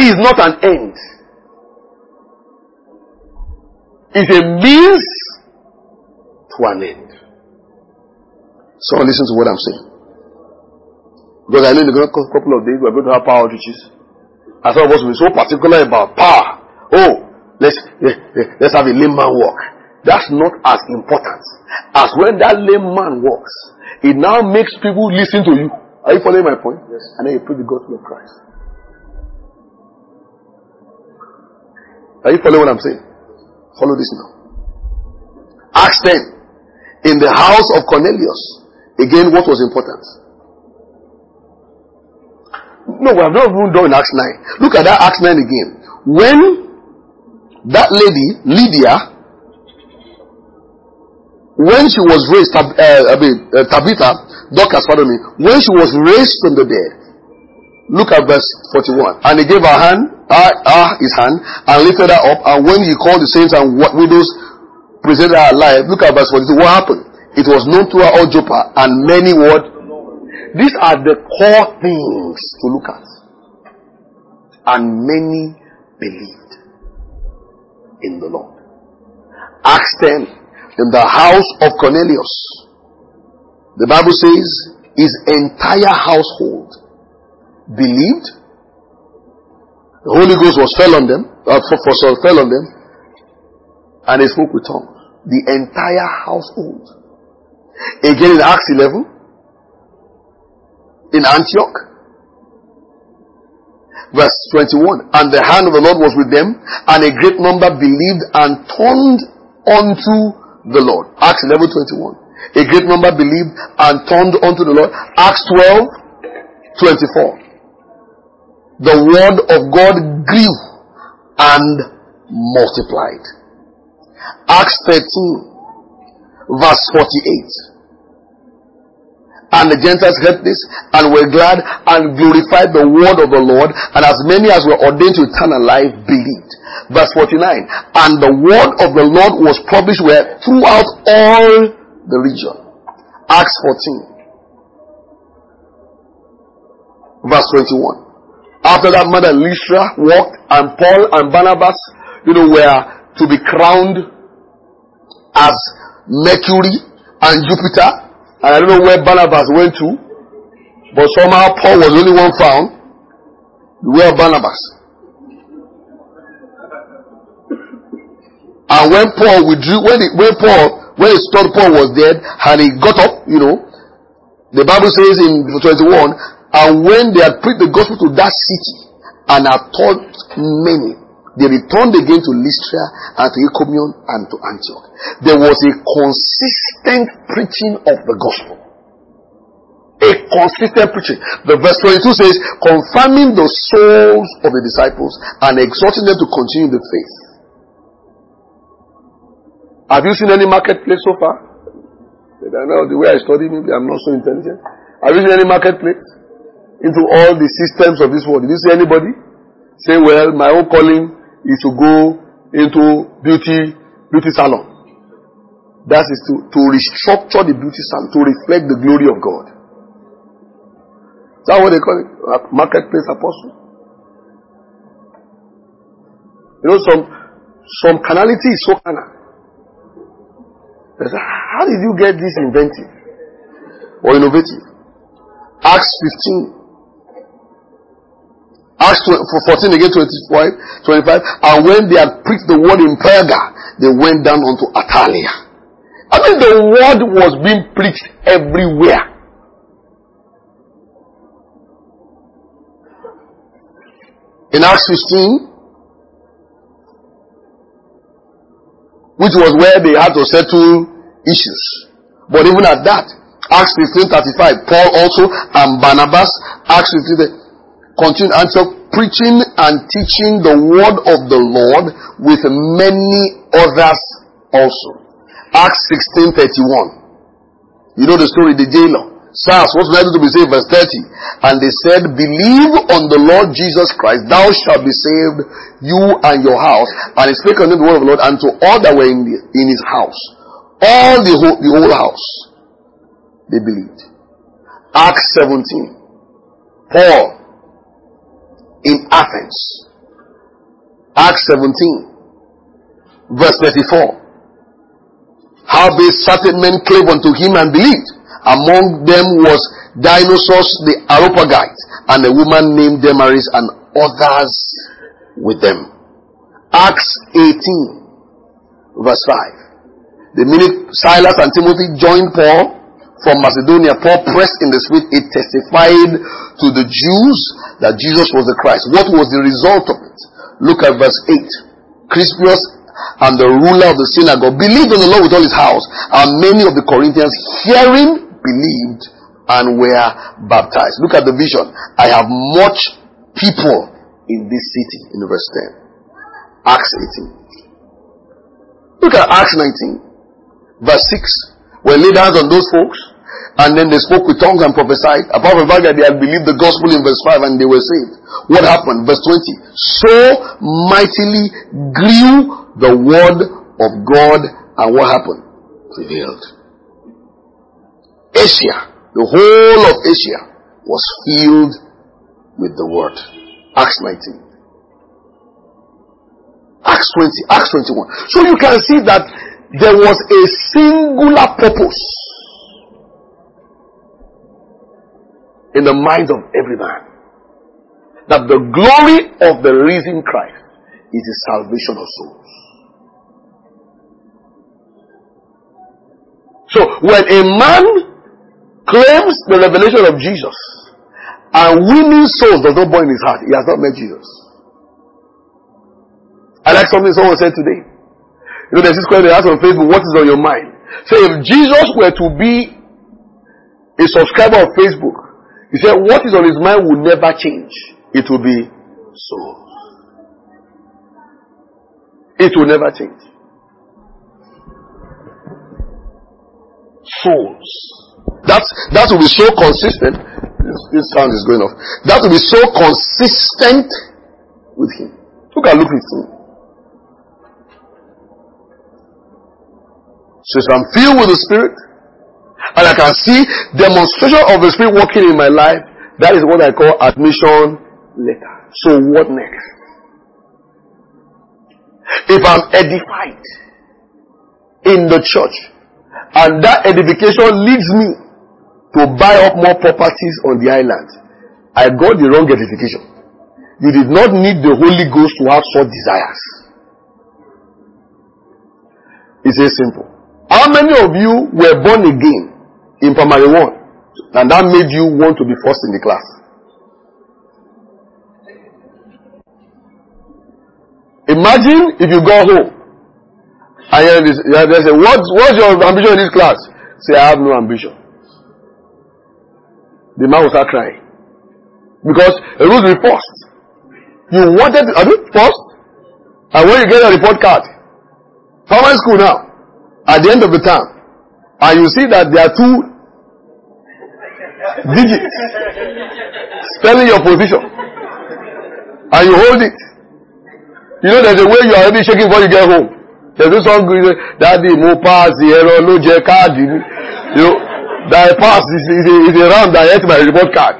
is not an end. It's a means to an end. So listen to what I'm saying. Because I know in a couple of days we're going to have power outreaches. And some of us will be so particular about power. Oh, let's have a lame man walk. That's not as important as when that lame man walks. It now makes people listen to you. Are you following my point? Yes. And then you preach the gospel of Christ. Are you following what I'm saying? Follow this now. Acts 10. In the house of Cornelius. Again, what was important? No, we have not even done in Acts 9. Look at that Acts 9 again. When that lady, Lydia, when she was raised, Tabitha, Dorcas, pardon me, when she was raised from the dead, look at verse 41. And he gave her hand, his hand, and lifted her up, and when he called the saints and widows, presented her alive, look at verse 42. What happened? It was known to her all Joppa, and many what? These are the core things to look at. And many believed in the Lord. Acts 10, in the house of Cornelius, the Bible says his entire household believed. The Holy Ghost fell on them, fell on them, and they spoke with tongues. The entire household. Again in Acts 11, in Antioch, verse 21, and the hand of the Lord was with them, and a great number believed and turned unto the Lord. Acts 11:21. A great number believed and turned unto the Lord. Acts 12:24. The word of God grew and multiplied. Acts 13, verse 48. And the Gentiles heard this and were glad and glorified the word of the Lord, and as many as were ordained to eternal life believed. Verse 49. And the word of the Lord was published where? Throughout all the region. Acts 14. Verse 21. After that, Mother Lystra walked, and Paul and Barnabas, were to be crowned as Mercury and Jupiter. And I don't know where Barnabas went to, but somehow Paul was the only one found. Where Barnabas? And when Paul withdrew, when he thought Paul was dead, and he got up, the Bible says in 21, and when they had preached the gospel to that city and had taught many, they returned again to Lystra and to Iconium and to Antioch. There was a consistent preaching of the gospel. A consistent preaching. The verse 22 says, confirming the souls of the disciples and exhorting them to continue the faith. Have you seen any marketplace so far? I know the way I study, maybe I'm not so intelligent. Have you seen any marketplace? Into all the systems of this world. Did you see anybody say, well, my own calling is to go into beauty salon. That is to restructure the beauty salon, to reflect the glory of God. Is that what they call it? Marketplace apostle. Some carnality is so carnal. How did you get this inventive or innovative? Acts 15. Acts 14 again, 25. And when they had preached the word in Perga, they went down unto Attalia. I mean, the word was being preached everywhere. In Acts 15, which was where they had to settle issues. But even at that, Acts 15:35, Paul also and Barnabas, Acts 15, continued Antioch, preaching and teaching the word of the Lord with many others also. Acts 16:31. You know the story, the jailer. Sirs, what's likely to be saved? Verse 30. And they said, believe on the Lord Jesus Christ, thou shalt be saved, you and your house. And he spake unto the word of the Lord and to all that were in his house. All the whole house, they believed. Acts 17. Paul in Athens, Acts 17, verse 34. Howbeit certain men clave unto him and believed. Among them was Dionysius the Areopagite, and a woman named Damaris, and others with them. Acts 18, verse 5. The minute Silas and Timothy joined Paul from Macedonia, Paul pressed in the spirit. It testified to the Jews that Jesus was the Christ. What was the result of it? Look at verse 8. Crispus and the ruler of the synagogue believed in the Lord with all his house, and many of the Corinthians hearing believed and were baptized. Look at the vision. I have much people in this city, in verse 10. Acts 18. Look at Acts 19, verse 6. When laid hands on those folks, and then they spoke with tongues and prophesied. Apart from the fact that they had believed the gospel in verse 5 and they were saved. What happened? Verse 20. So mightily grew the word of God, and what happened? Prevailed. Asia, the whole of Asia was filled with the word. Acts 19. Acts 20, Acts 21. So you can see that there was a singular purpose in the minds of every man. That the glory of the risen Christ is the salvation of souls. So when a man claims the revelation of Jesus and winning souls does not burn in his heart, he has not met Jesus. I like something someone said today. You know, there's this question they ask on Facebook, what is on your mind? Say, if Jesus were to be a subscriber of Facebook, he said, what is on his mind will never change. It will be souls. It will never change. Souls. That will be so consistent. This sound is going off. That will be so consistent with him. Look at Luke 15. So if I'm filled with the Spirit, and I can see demonstration of the Spirit working in my life, that is what I call admission letter. So what next? If I'm edified in the church, and that edification leads me to buy up more properties on the island, I got the wrong edification. You did not need the Holy Ghost to have such desires. It's very simple. How many of you were born again in primary 1 and that made you want to be first in the class? Imagine if you go home and they say, what's your ambition in this class? Say, I have no ambition. The man will start crying. Because it was be first. You wanted to be first, and when you get a report card, primary school now, at the end of the term, and you see that there are 2 digits spelling your position, and you hold it. You know there's a way you are already shaking before you get home. There's this song going, Daddy, mo pass the error, no je card. You know, that pass is a round that I hit my report card.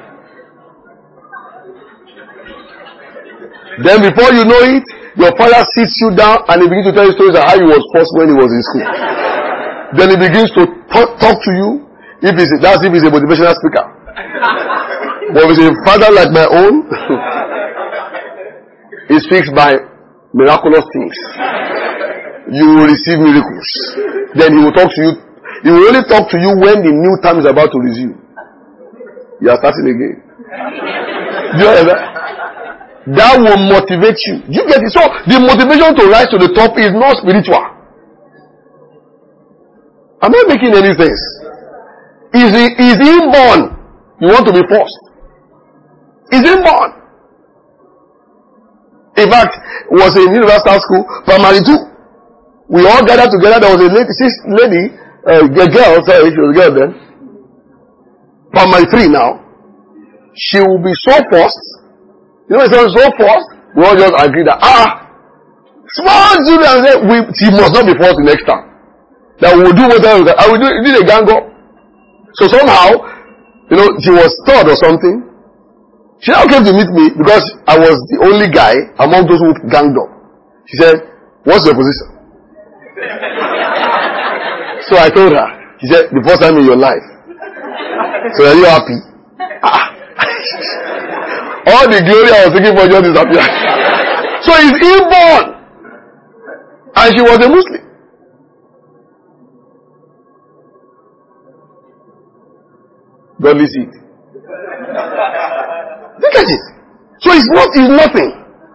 Then before you know it, your father sits you down and he begins to tell you stories of how he was first when he was in school. Then he begins to talk to you. If he's a motivational speaker. But if he's a father like my own, he speaks by miraculous things. You will receive miracles. Then he will talk to you. He will only talk to you when the new term is about to resume. You are starting again. Do you understand? That will motivate you. Do you get it? So the motivation to rise to the top is not spiritual. I'm not making any sense. Is inborn. You want to be first. Is inborn. In fact, it was in universal school, primary 2. We all gathered together. There was a girl, sorry, she was a girl then. Primary 3 now. She will be so first. You know, it's so first. We all just agree that, small children say, she must not be first the next time. That we will do whatever. I will do a gang up. So somehow, you know, she was third or something. She now came to meet me because I was the only guy among those who ganged up. She said, what's your position? So I told her. She said, the first time in your life. So are you happy? All the glory I was looking for just disappeared. So it's inborn. And she was a Muslim. Godly seed. Look at it. So it's nothing.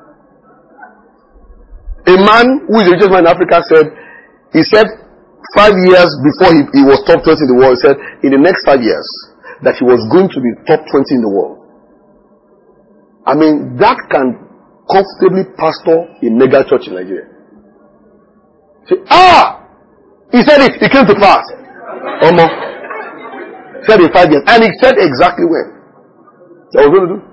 A man who is the richest man in Africa said 5 years before he was top 20 in the world, he said in the next 5 years that he was going to be top 20 in the world. I mean, that can comfortably pastor a mega church in Nigeria. Say, he said it came to pass. Said in 5 years. And he said exactly when. That was going to do.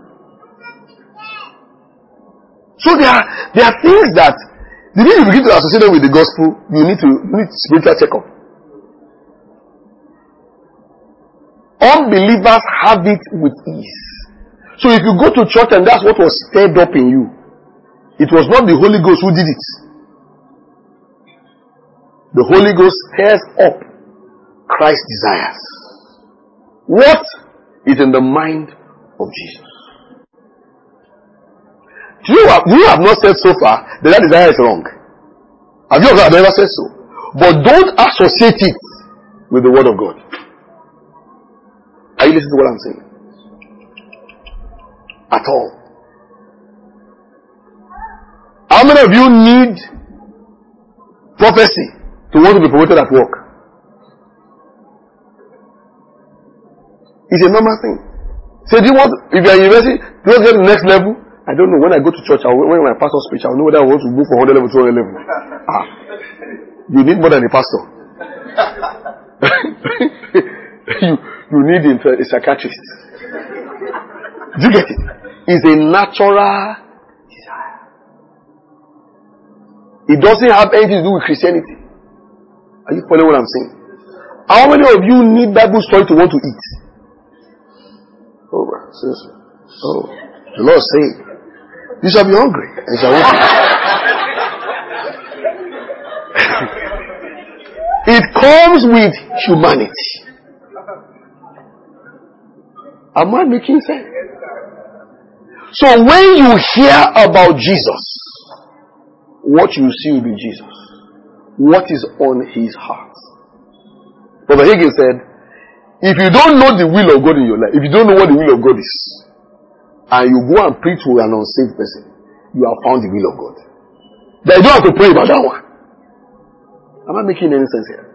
So there are things that the minute you begin to associate them with the gospel, you need spiritual checkup. Unbelievers have it with ease. So if you go to church and that's what was stirred up in you, it was not the Holy Ghost who did it. The Holy Ghost stirs up Christ's desires. What is in the mind of Jesus? You have not said so far that desire is wrong. Have you ever said so? But don't associate it with the word of God. Are you listening to what I'm saying? At all. How many of you need prophecy to want to be promoted at work? It's a normal thing. Say, if you are in university, do you want to get to the next level? I don't know. When I go to church, when my pastor speaks, I'll know whether I want to move from 100 level to 200 level. You need more than a pastor. you need a psychiatrist. Do you get it? It's a natural desire. It doesn't have anything to do with Christianity. Are you following what I'm saying? How many of you need Bible story to want to eat? Oh, seriously. Oh, the Lord said, you shall be hungry and shall want to eat. It comes with humanity. Am I making sense? So when you hear about Jesus, what you see will be Jesus. What is on his heart. Brother Hagin said, if you don't know the will of God in your life, if you don't know what the will of God is, and you go and preach to an unsaved person, you have found the will of God. Then you don't have to pray about that one. Am I making any sense here?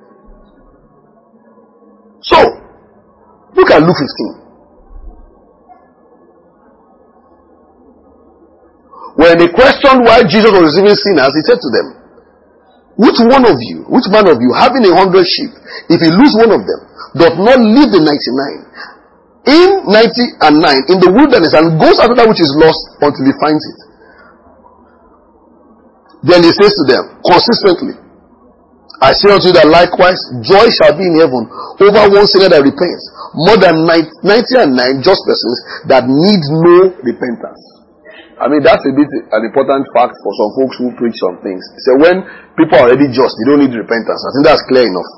So, look at Luke 15. When they questioned why Jesus was receiving sinners, he said to them, which man of you, having 100 sheep, if he lose one of them, doth not leave the 99 in 90 and 9 in the wilderness and goes after that which is lost until he finds it? Then he says to them consistently, I say unto you that likewise joy shall be in heaven over one sinner that repents, more than 90 and 9 just persons that need no repentance. I mean, that's a bit an important fact for some folks who preach some things. So when people are already just, they don't need repentance. I think that's clear enough.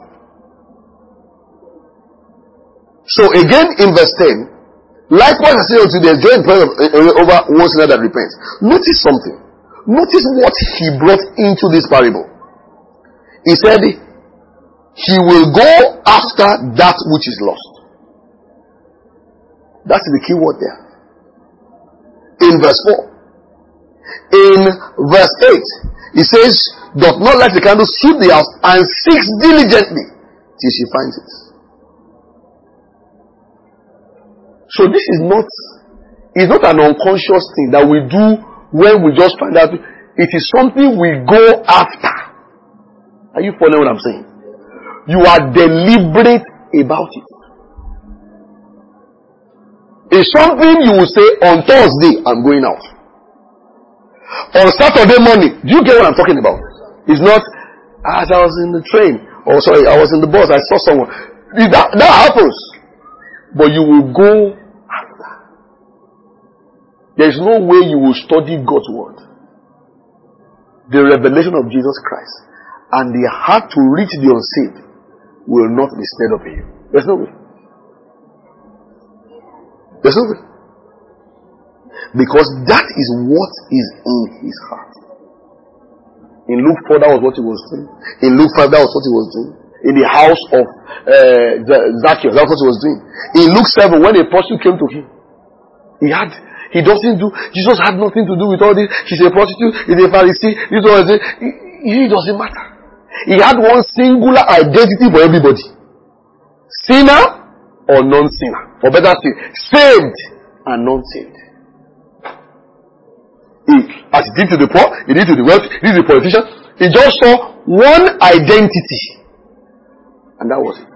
So again in verse 10, likewise I say unto you, there's joy in heaven over one sinner that repents. Notice something. Notice what he brought into this parable. He said, he will go after that which is lost. That's the key word there. In verse 4. In verse 8, he says, doth not light the candle, sweep the house, and seeks diligently till she finds it. So this is not an unconscious thing that we do when we just find out. It is something we go after. Are you following what I'm saying? You are deliberate about it. It's something you will say on Thursday, I'm going out. On Saturday morning, do you get what I'm talking about? It's not, as I was in the train, I was in the bus, I saw someone. That happens. But you will go after. There is no way you will study God's word the revelation of Jesus Christ, and the heart to reach the unsaved will not be stirred up in you. There's no way. There's no way. Because that is what is in his heart. In Luke 4, that was what he was doing. In Luke 5, that was what he was doing. In the house of Zacchaeus, that's what he was doing. In Luke 7, when a prostitute came to him, Jesus had nothing to do with all this. She's a prostitute, he's a Pharisee, this was it. It doesn't matter. He had one singular identity for everybody. Sinner or non-sinner. Or better still, saved and non-saved. As he did to the poor, he did to the wealthy, he did to the politician. He just saw one identity. And that was it.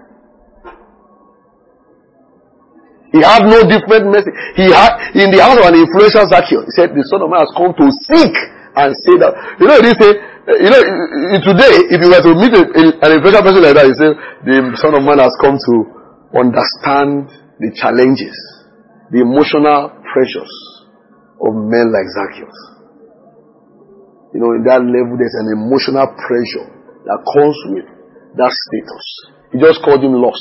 He had no different message. He had, in the house of an influential Zacchaeus, he said, the Son of Man has come to seek and save that. You know, they say, today, if you were to meet an influential person like that, you say, the Son of Man has come to understand the challenges, the emotional pressures of men like Zacchaeus. You know, in that level, there's an emotional pressure that comes with that status. He just called him lost.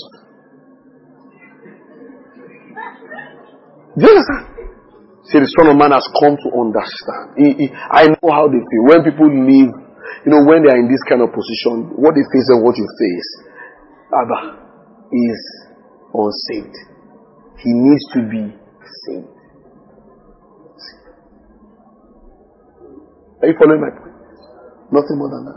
Do you understand? See, the Son of Man has come to understand. I know how they feel. When people live, when they are in this kind of position, what they face and what you face, Abba is unsaved. He needs to be saved. Are you following my point? Nothing more than that.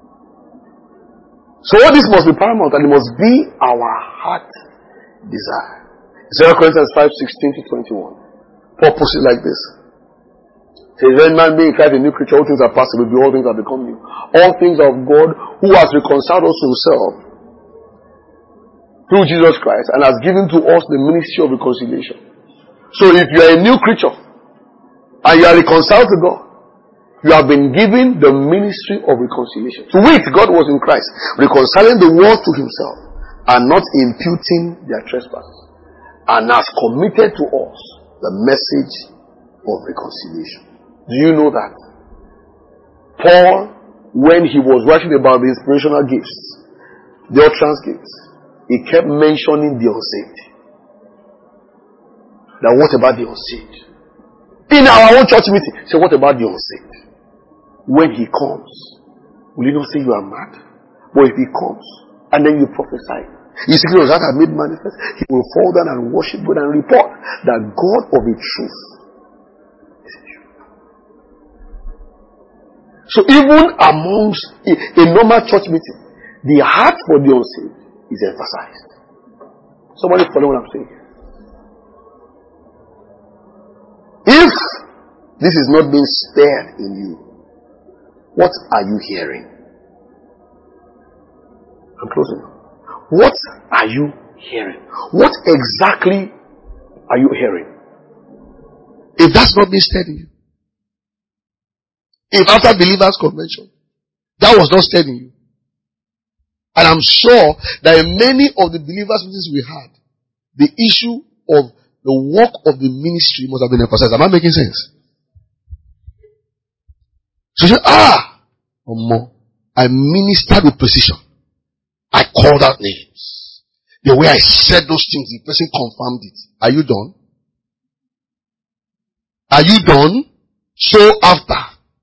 So all this must be paramount, and it must be our heart desire. 2 Corinthians 5:16-21. Paul puts it like this. He says, when man being Christ a new creature, all things are passed away, all things have become new. All things of God, who has reconciled us to himself through Jesus Christ, and has given to us the ministry of reconciliation. So if you are a new creature, and you are reconciled to God, you have been given the ministry of reconciliation. To which God was in Christ, reconciling the world to himself, and not imputing their trespasses, and has committed to us the message of reconciliation. Do you know that? Paul, when he was writing about the inspirational gifts, the utterance gifts, he kept mentioning the unsaved. Now what about the unsaved? In our own church meeting, say, what about the unsaved? When he comes, will you not say you are mad? But if he comes, and then you prophesy, his secret that are made manifest, he will fall down and worship God and report that God of the truth is in you. So even amongst a normal church meeting, the heart for the unsaved is emphasized. Somebody follow what I'm saying? If this is not being stirred in you, what are you hearing? I'm closing now. What are you hearing? What exactly are you hearing? If that's not being stirred in you, if after believers' convention, that was not stirred in you, and I'm sure that in many of the believers' meetings we had, the issue of the work of the ministry must have been emphasized. Am I making sense? So you say, I ministered with precision. I called out names. The way I said those things, the person confirmed it. Are you done? Are you done? So after,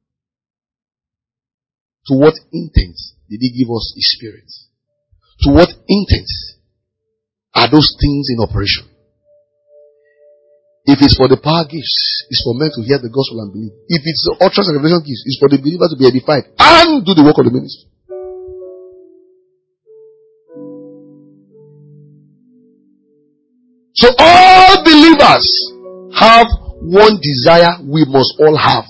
to what intent did he give us his spirit? To what intent are those things in operation? If it's for the power gifts, it's for men to hear the gospel and believe. If it's the utterance and revelation gifts, it's for the believer to be edified and do the work of the ministry. So all believers have one desire we must all have.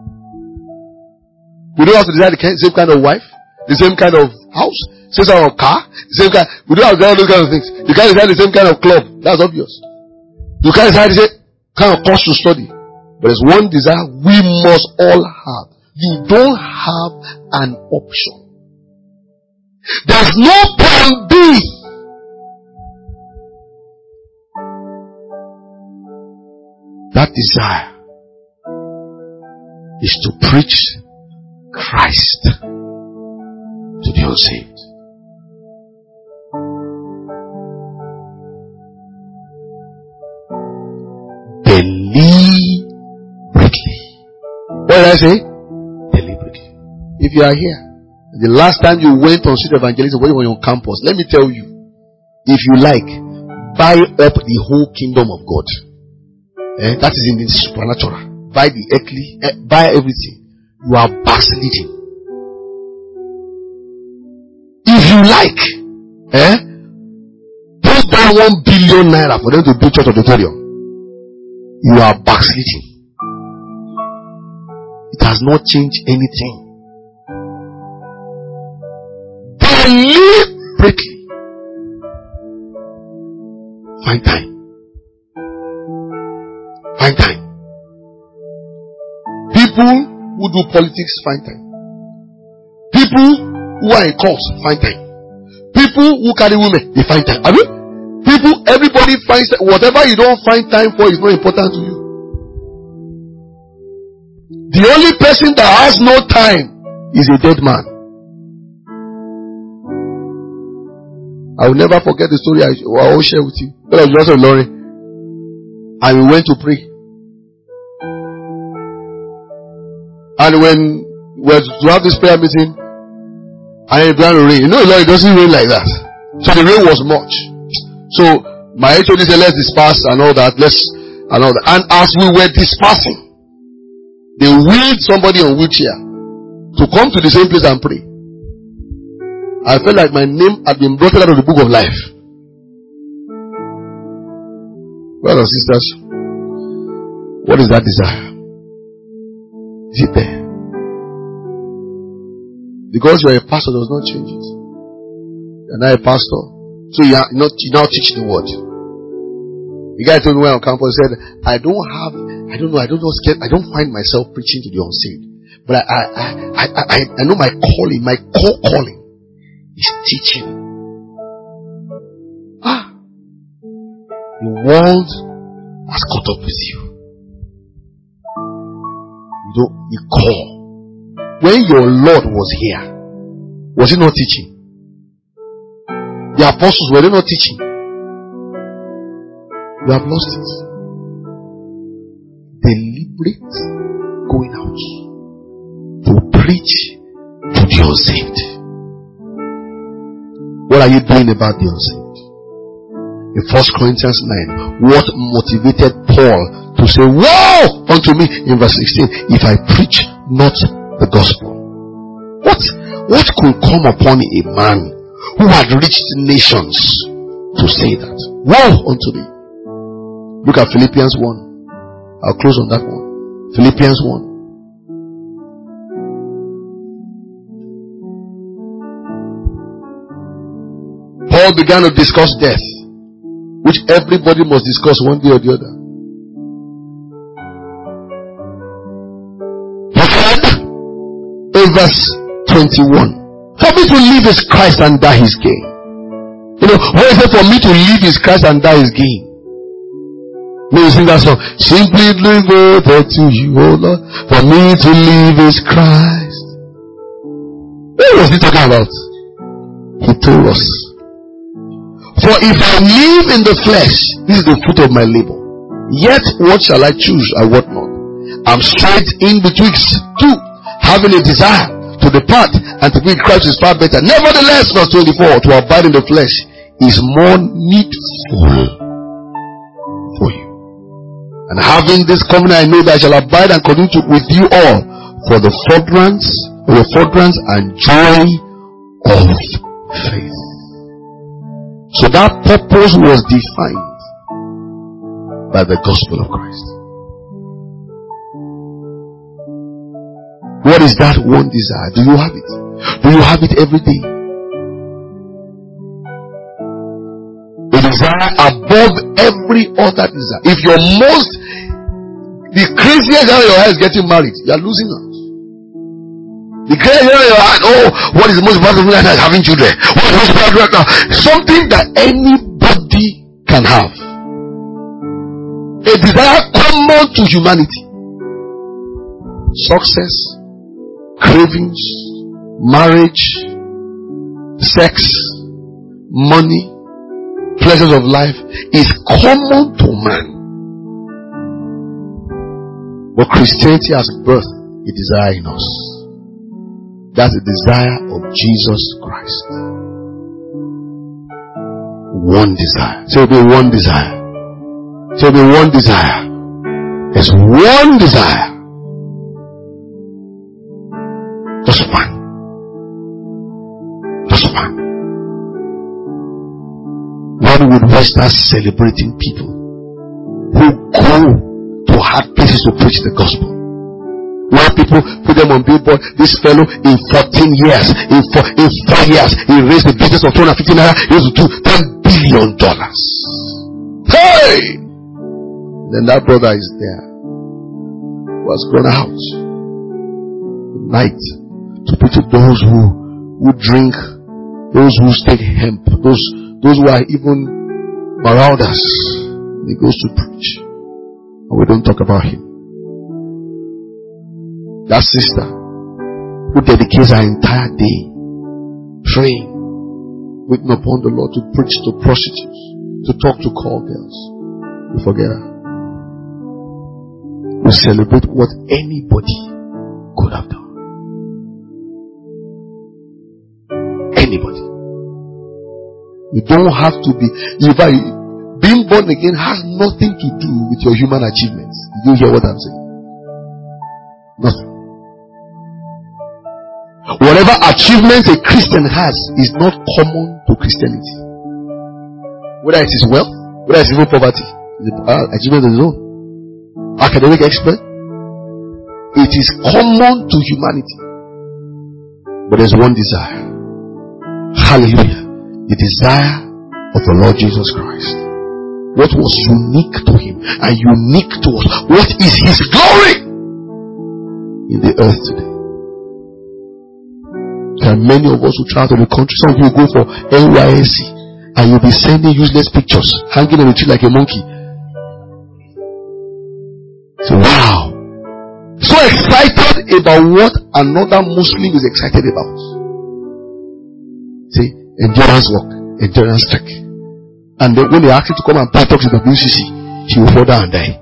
We don't have to desire the same kind of wife, the same kind of house, same kind of car, the same kind. We don't have to desire those kind of things. You can't desire the same kind of club. That's obvious. You can't desire the same kind of course to study. But there's one desire we must all have. You don't have an option. There's no plan B. That desire is to preach Christ to the unsaved. Deliberately. What did I say? Deliberately. If you are here, the last time you went on street evangelism when you were on campus, let me tell you, if you like, buy up the whole kingdom of God. That is in the supernatural. Buy the earthly, buy everything. You are backsliding. If you like, don't buy 1 billion naira for them to build church auditorium. You are backsliding. It has not changed anything. Deliberately. Find time. Find time. People who do politics, find time. People who are in cults, find time. People who carry women, they find time. I mean, everybody finds time. Whatever you don't find time for is not important to you. The only person that has no time is a dead man. I will never forget the story I will share with you. When I was just in Lorry, and we went to pray. And when we were to have this prayer meeting, and it began to rain. You know, it doesn't rain like that. So the rain was much. So my HOD said, let's disperse and all that. And as we were dispersing, they wheeled somebody on wheelchair to come to the same place and pray. I felt like my name had been blotted out of the book of life. Brothers and sisters, what is that desire? Is it there? Because you are a pastor does not change it. You are not a pastor, so you now teach the word. The guy told me when on campus, said, I don't find myself preaching to the unsaved. But I know my calling, my core calling is teaching. The world has caught up with you. The core. When your Lord was here, was he not teaching? The apostles, were they not teaching? You have lost it. Deliberate going out to preach to the unsaved. What are you doing about the unsaved? In 1 Corinthians 9, what motivated Paul to say, woe unto me, in verse 16, if I preach not the gospel? What could come upon a man who had reached nations to say that? Woe unto me. Look at Philippians 1. I'll close on that one. Philippians 1. Paul began to discuss death, which everybody must discuss one day or the other. In verse 21, for me to live is Christ and die is gain. You know, what is it for me to live is Christ and die is gain? You sing that song, simply devoted to you, oh Lord. For me to live is Christ. What was he talking about? He told us, for if I live in the flesh, this is the fruit of my labor. Yet what shall I choose and what not? I'm straight in betwixt two, having a desire to depart and to be with Christ is far better. Nevertheless, verse 24, to abide in the flesh is more needful for you. And having this covenant, I know that I shall abide and continue with you all for the furtherance and joy of faith. So that purpose was defined by the gospel of Christ. What is that one desire? Do you have it? Do you have it every day? A desire above every other desire. If the craziest out of your head is getting married, you are losing out. The craziest out of your head, what is the most important thing is having children? What is the most important thing? Something that anybody can have. A desire common to humanity. Success, cravings, marriage, sex, money, pleasures of life is common to man. But Christianity has birthed a desire in us. That's the desire of Jesus Christ. One desire. So it'll be one desire. So it'll be one desire. There's one desire. Just one. Just one. Why would we start celebrating people who go to hard places to preach the gospel? Why people put them on billboard? This fellow in 14 years, in 4 years, he raised the business of 250 naira, he used to do $10 billion. Hey! Then that brother is there, who has gone out at night to preach to those who drink, those who take hemp, those who are even marauders. He goes to preach, and we don't talk about him. That sister who dedicates her entire day praying, waiting upon the Lord to preach to prostitutes, to talk to call girls. We forget her. We celebrate what anybody could have done. Anybody. You don't have to be. Being born again has nothing to do with your human achievements. Did you hear what I'm saying? Nothing. Whatever achievements a Christian has is not common to Christianity. Whether it is wealth, whether it is even poverty, achievement of his own. Academic expert, it is common to humanity. But there's one desire. Hallelujah. The desire of the Lord Jesus Christ. What was unique to him and unique to us? What is his glory in the earth today? There are many of us who travel to the country. Some of you go for NYSC and you'll be sending useless pictures, hanging on a tree like a monkey. So wow. So excited about what another Muslim is excited about. See, endurance walk, endurance trek. And then when they ask you to come and talk to the WCC, she will fall down and die.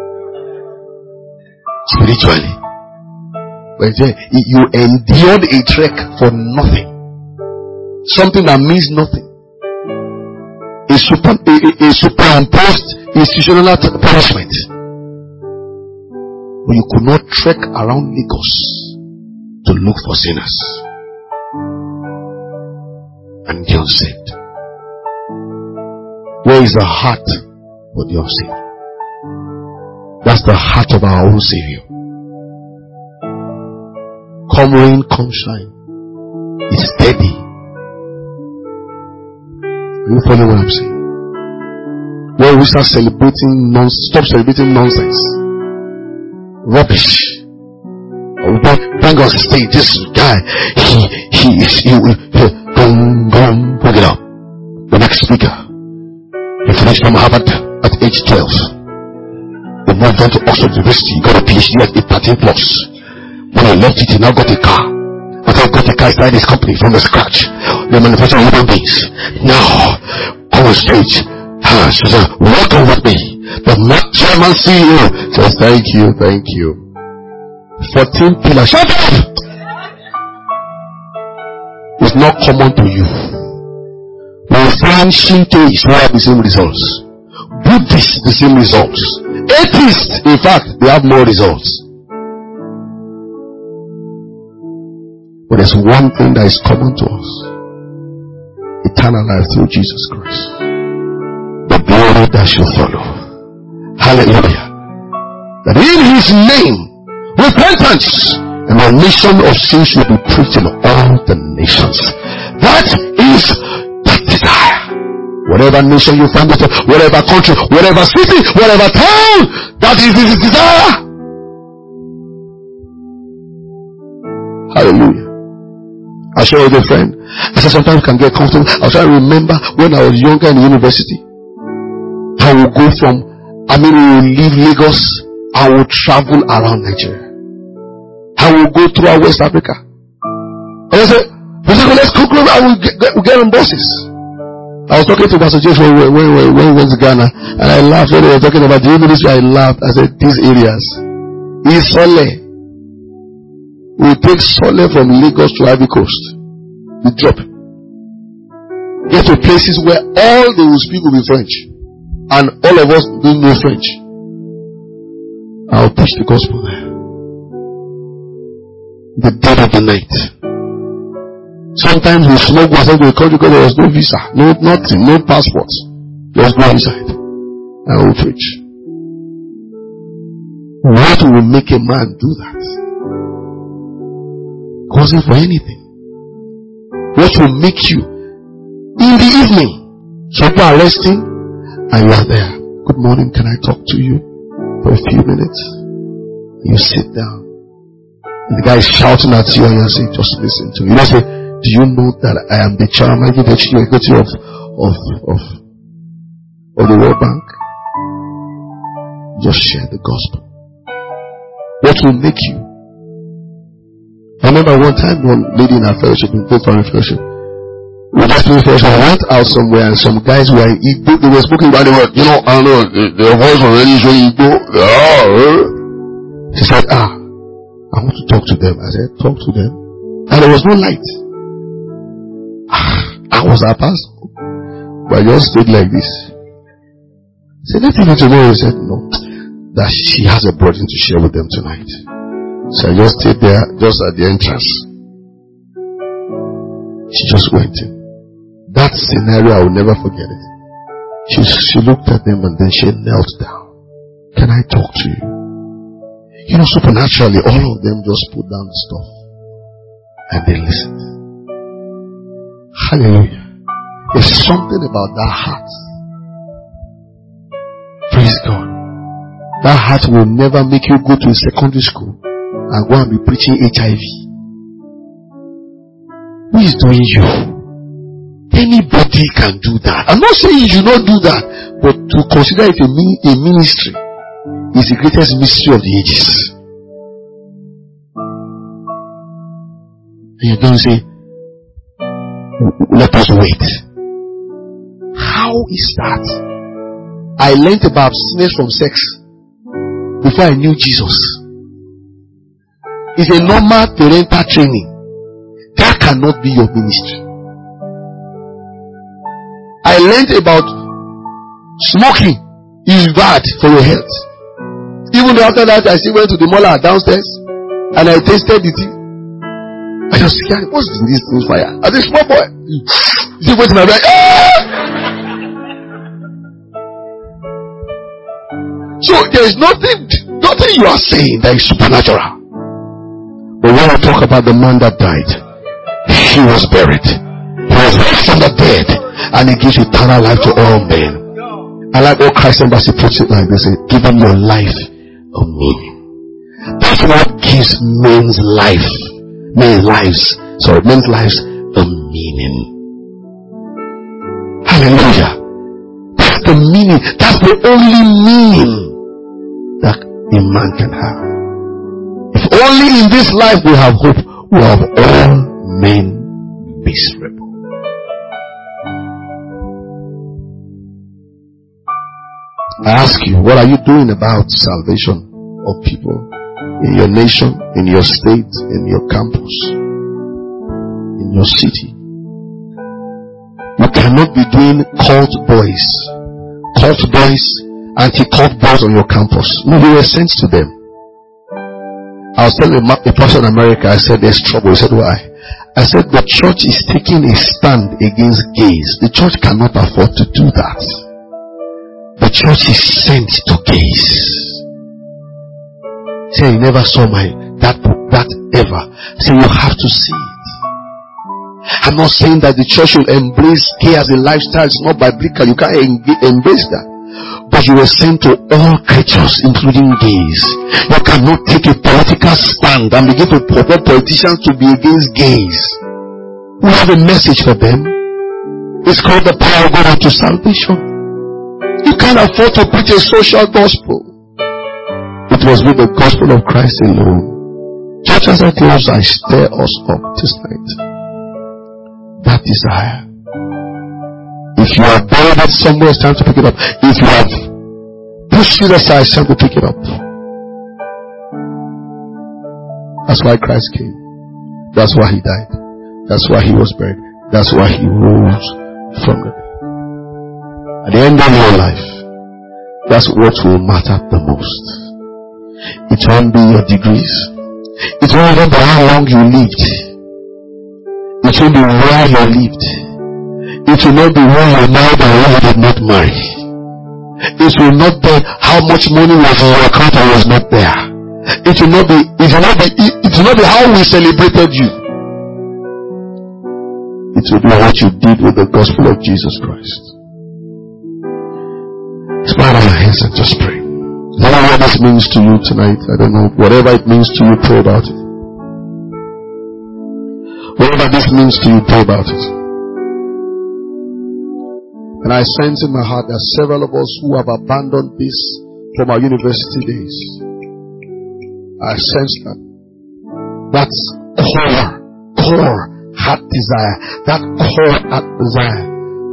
Spiritually. But you endured a trek for nothing. Something that means nothing. A superimposed institutional punishment. But you could not trek around Lagos to look for sinners and the unsaved. Where is the heart for the unsaved? That's the heart of our own Savior. Come rain, come shine. It's steady. Are you following what I'm saying? When we start celebrating stop celebrating nonsense, rubbish. Thank God, stay. This guy, don't pick it up. The next speaker, he finished from Harvard at age 12. He moved on to Oxford University. He got a PhD at 13 plus. When he left it, he now got a car. After he got a car, he started his company from the scratch. They manufacture human beings. Now, on the stage, she said, welcome with me. The chairman CEO says, thank you. 14 pillars. Shut up! It's not common to you. We find Shintoists who have the same results. Buddhists, the same results. Atheists, in fact, they have more results. But there's one thing that is common to us. Eternal life through Jesus Christ. The glory that shall follow. Hallelujah. That in his name, repentance and the remission of sins will be preached in all the nations. That is the desire. Whatever nation you find yourself, whatever country, whatever city, whatever town, that is his desire. Hallelujah. I share with a friend. I said sometimes can get comfortable. I was trying to remember when I was younger in the university. I would go we would leave Lagos. I would travel around Nigeria. I I will go throughout West Africa. And I said, let's go, and we'll get on buses. I was talking to Pastor Jeff when we went to Ghana, and I laughed when they were talking about the ministry. I laughed. I said, these areas. It's Sole. We take Sole from Lagos to Ivory Coast. We drop. Get to places where all they will speak will be French. And all of us don't know French. I'll teach the gospel there. The dead of the night. Sometimes we smoke ourselves to the country because there was no visa, no nothing, no passport. Just go inside and we'll preach. What will make a man do that? It wasn't for anything. What will make you in the evening? People are resting and you are there. Good morning, can I talk to you for a few minutes? You sit down. And the guy is shouting at you and you say, just listen to me. You don't say, do you know that I am the chairman of the executive of the World Bank? Just share the gospel. What will make you? I remember one time one lady in our fellowship, in Full Family Fellowship, we just doing fellowship. I went out somewhere and some guys were in Igbo. They were speaking about the word. You know, I don't know, their voice was really showing Igbo. She said, I want to talk to them. I said, talk to them. And there was no light. I was a pastor. But I just stayed like this. I said, let me know tomorrow. He said, no. That she has a burden to share with them tonight. So I just stayed there, just at the entrance. She just went in. That scenario, I will never forget it. She looked at them and then she knelt down. Can I talk to you? You know, supernaturally, all of them just put down the stuff and they listened. Hallelujah. There's something about that heart. Praise God. That heart will never make you go to a secondary school and go and be preaching HIV. Who is doing you? Anybody can do that. I'm not saying you should not do that, but to consider it a ministry is the greatest mystery of the ages. And you're going to say, let us wait. How is that? I learned about abstinence from sex before I knew Jesus. It's a normal parental training. That cannot be your ministry. I learned about smoking is bad for your health. Even after that, I still went to the mall downstairs and I tasted it. I just said, what's this thing fire? I said, small boy. You see, wait till my back. So there is nothing you are saying that is supernatural. But when I talk about the man that died, he was buried. He was raised from the dead, and he gives eternal life to all men. I like what Christ Embassy puts it like this: giving your life a meaning. That's what gives men's lives a meaning. Hallelujah. That's the meaning. That's the only meaning that a man can have. If only in this life we have hope, we have all men miserable. I ask you, what are you doing about salvation of people in your nation, in your state, in your campus, in your city? You cannot be doing cult boys, anti-cult boys on your campus. No, you were sent to them. I was telling a pastor in America, I said, there's trouble. He said, why? I said, the church is taking a stand against gays. The church cannot afford to do that. The church is sent to gays. Say, you never saw that ever. Say, you have to see it. I'm not saying that the church will embrace gay as a lifestyle. It's not biblical. You can't embrace that. But you were sent to all creatures, including gays. You cannot take a political stand and begin to provoke politicians to be against gays. We have a message for them. It's called the power of God unto salvation. You can't afford to preach a social gospel. It was with the gospel of Christ alone Church, as I close, I stir us up this night. That desire. If you have buried it somewhere, it's time to pick it up. If you have pushed it aside, it's time to pick it up. That's why Christ came. That's why he died. That's why he was buried. That's why he rose from the dead. At the end of your life, that's what will matter the most. It won't be your degrees. It won't even be how long you lived. It won't be where you lived. It will not be where you married and where you did not marry. It will not be how much money was in your account and was not there. It will not be how we celebrated you. It will be what you did with the gospel of Jesus Christ. Smile on your hands and just pray. I don't know what this means to you tonight. I don't know. Whatever it means to you, pray about it. Whatever this means to you, pray about it. And I sense in my heart that several of us who have abandoned this from our university days. I sense that core heart desire, that core heart desire,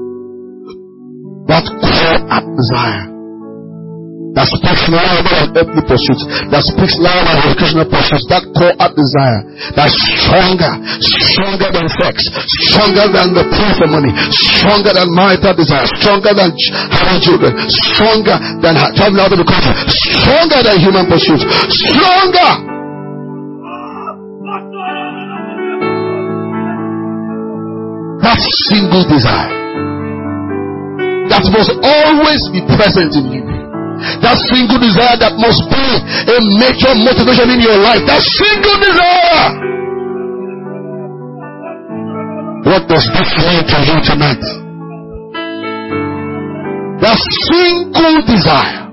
that speaks louder than earthly pursuits, that speaks louder than educational pursuits, that core heart desire, that's stronger than sex, stronger than the pull for money, stronger than marital desire, stronger than having children, stronger than traveling out of the country, stronger than human pursuits, stronger. That single desire that must always be present in you. That single desire that must be a major motivation in your life. That single desire. What does this mean to you tonight? That single desire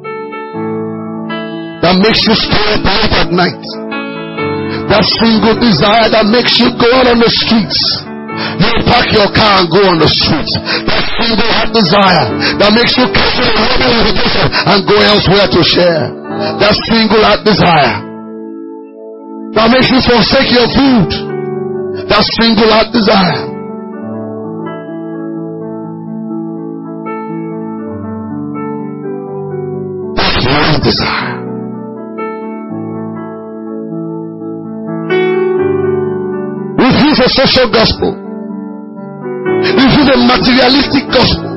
that makes you stay up late at night. That single desire that makes you go out on the streets. You park your car and go on the streets. That single heart desire that makes you cancel a wedding invitation and go elsewhere to share. That single heart desire that makes you forsake your food. That single heart desire. That's one desire. Refuse a social gospel. Refuse a materialistic gospel.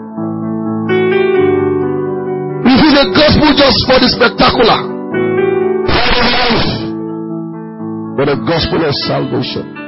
Refuse a gospel just for the spectacular. But a gospel of salvation.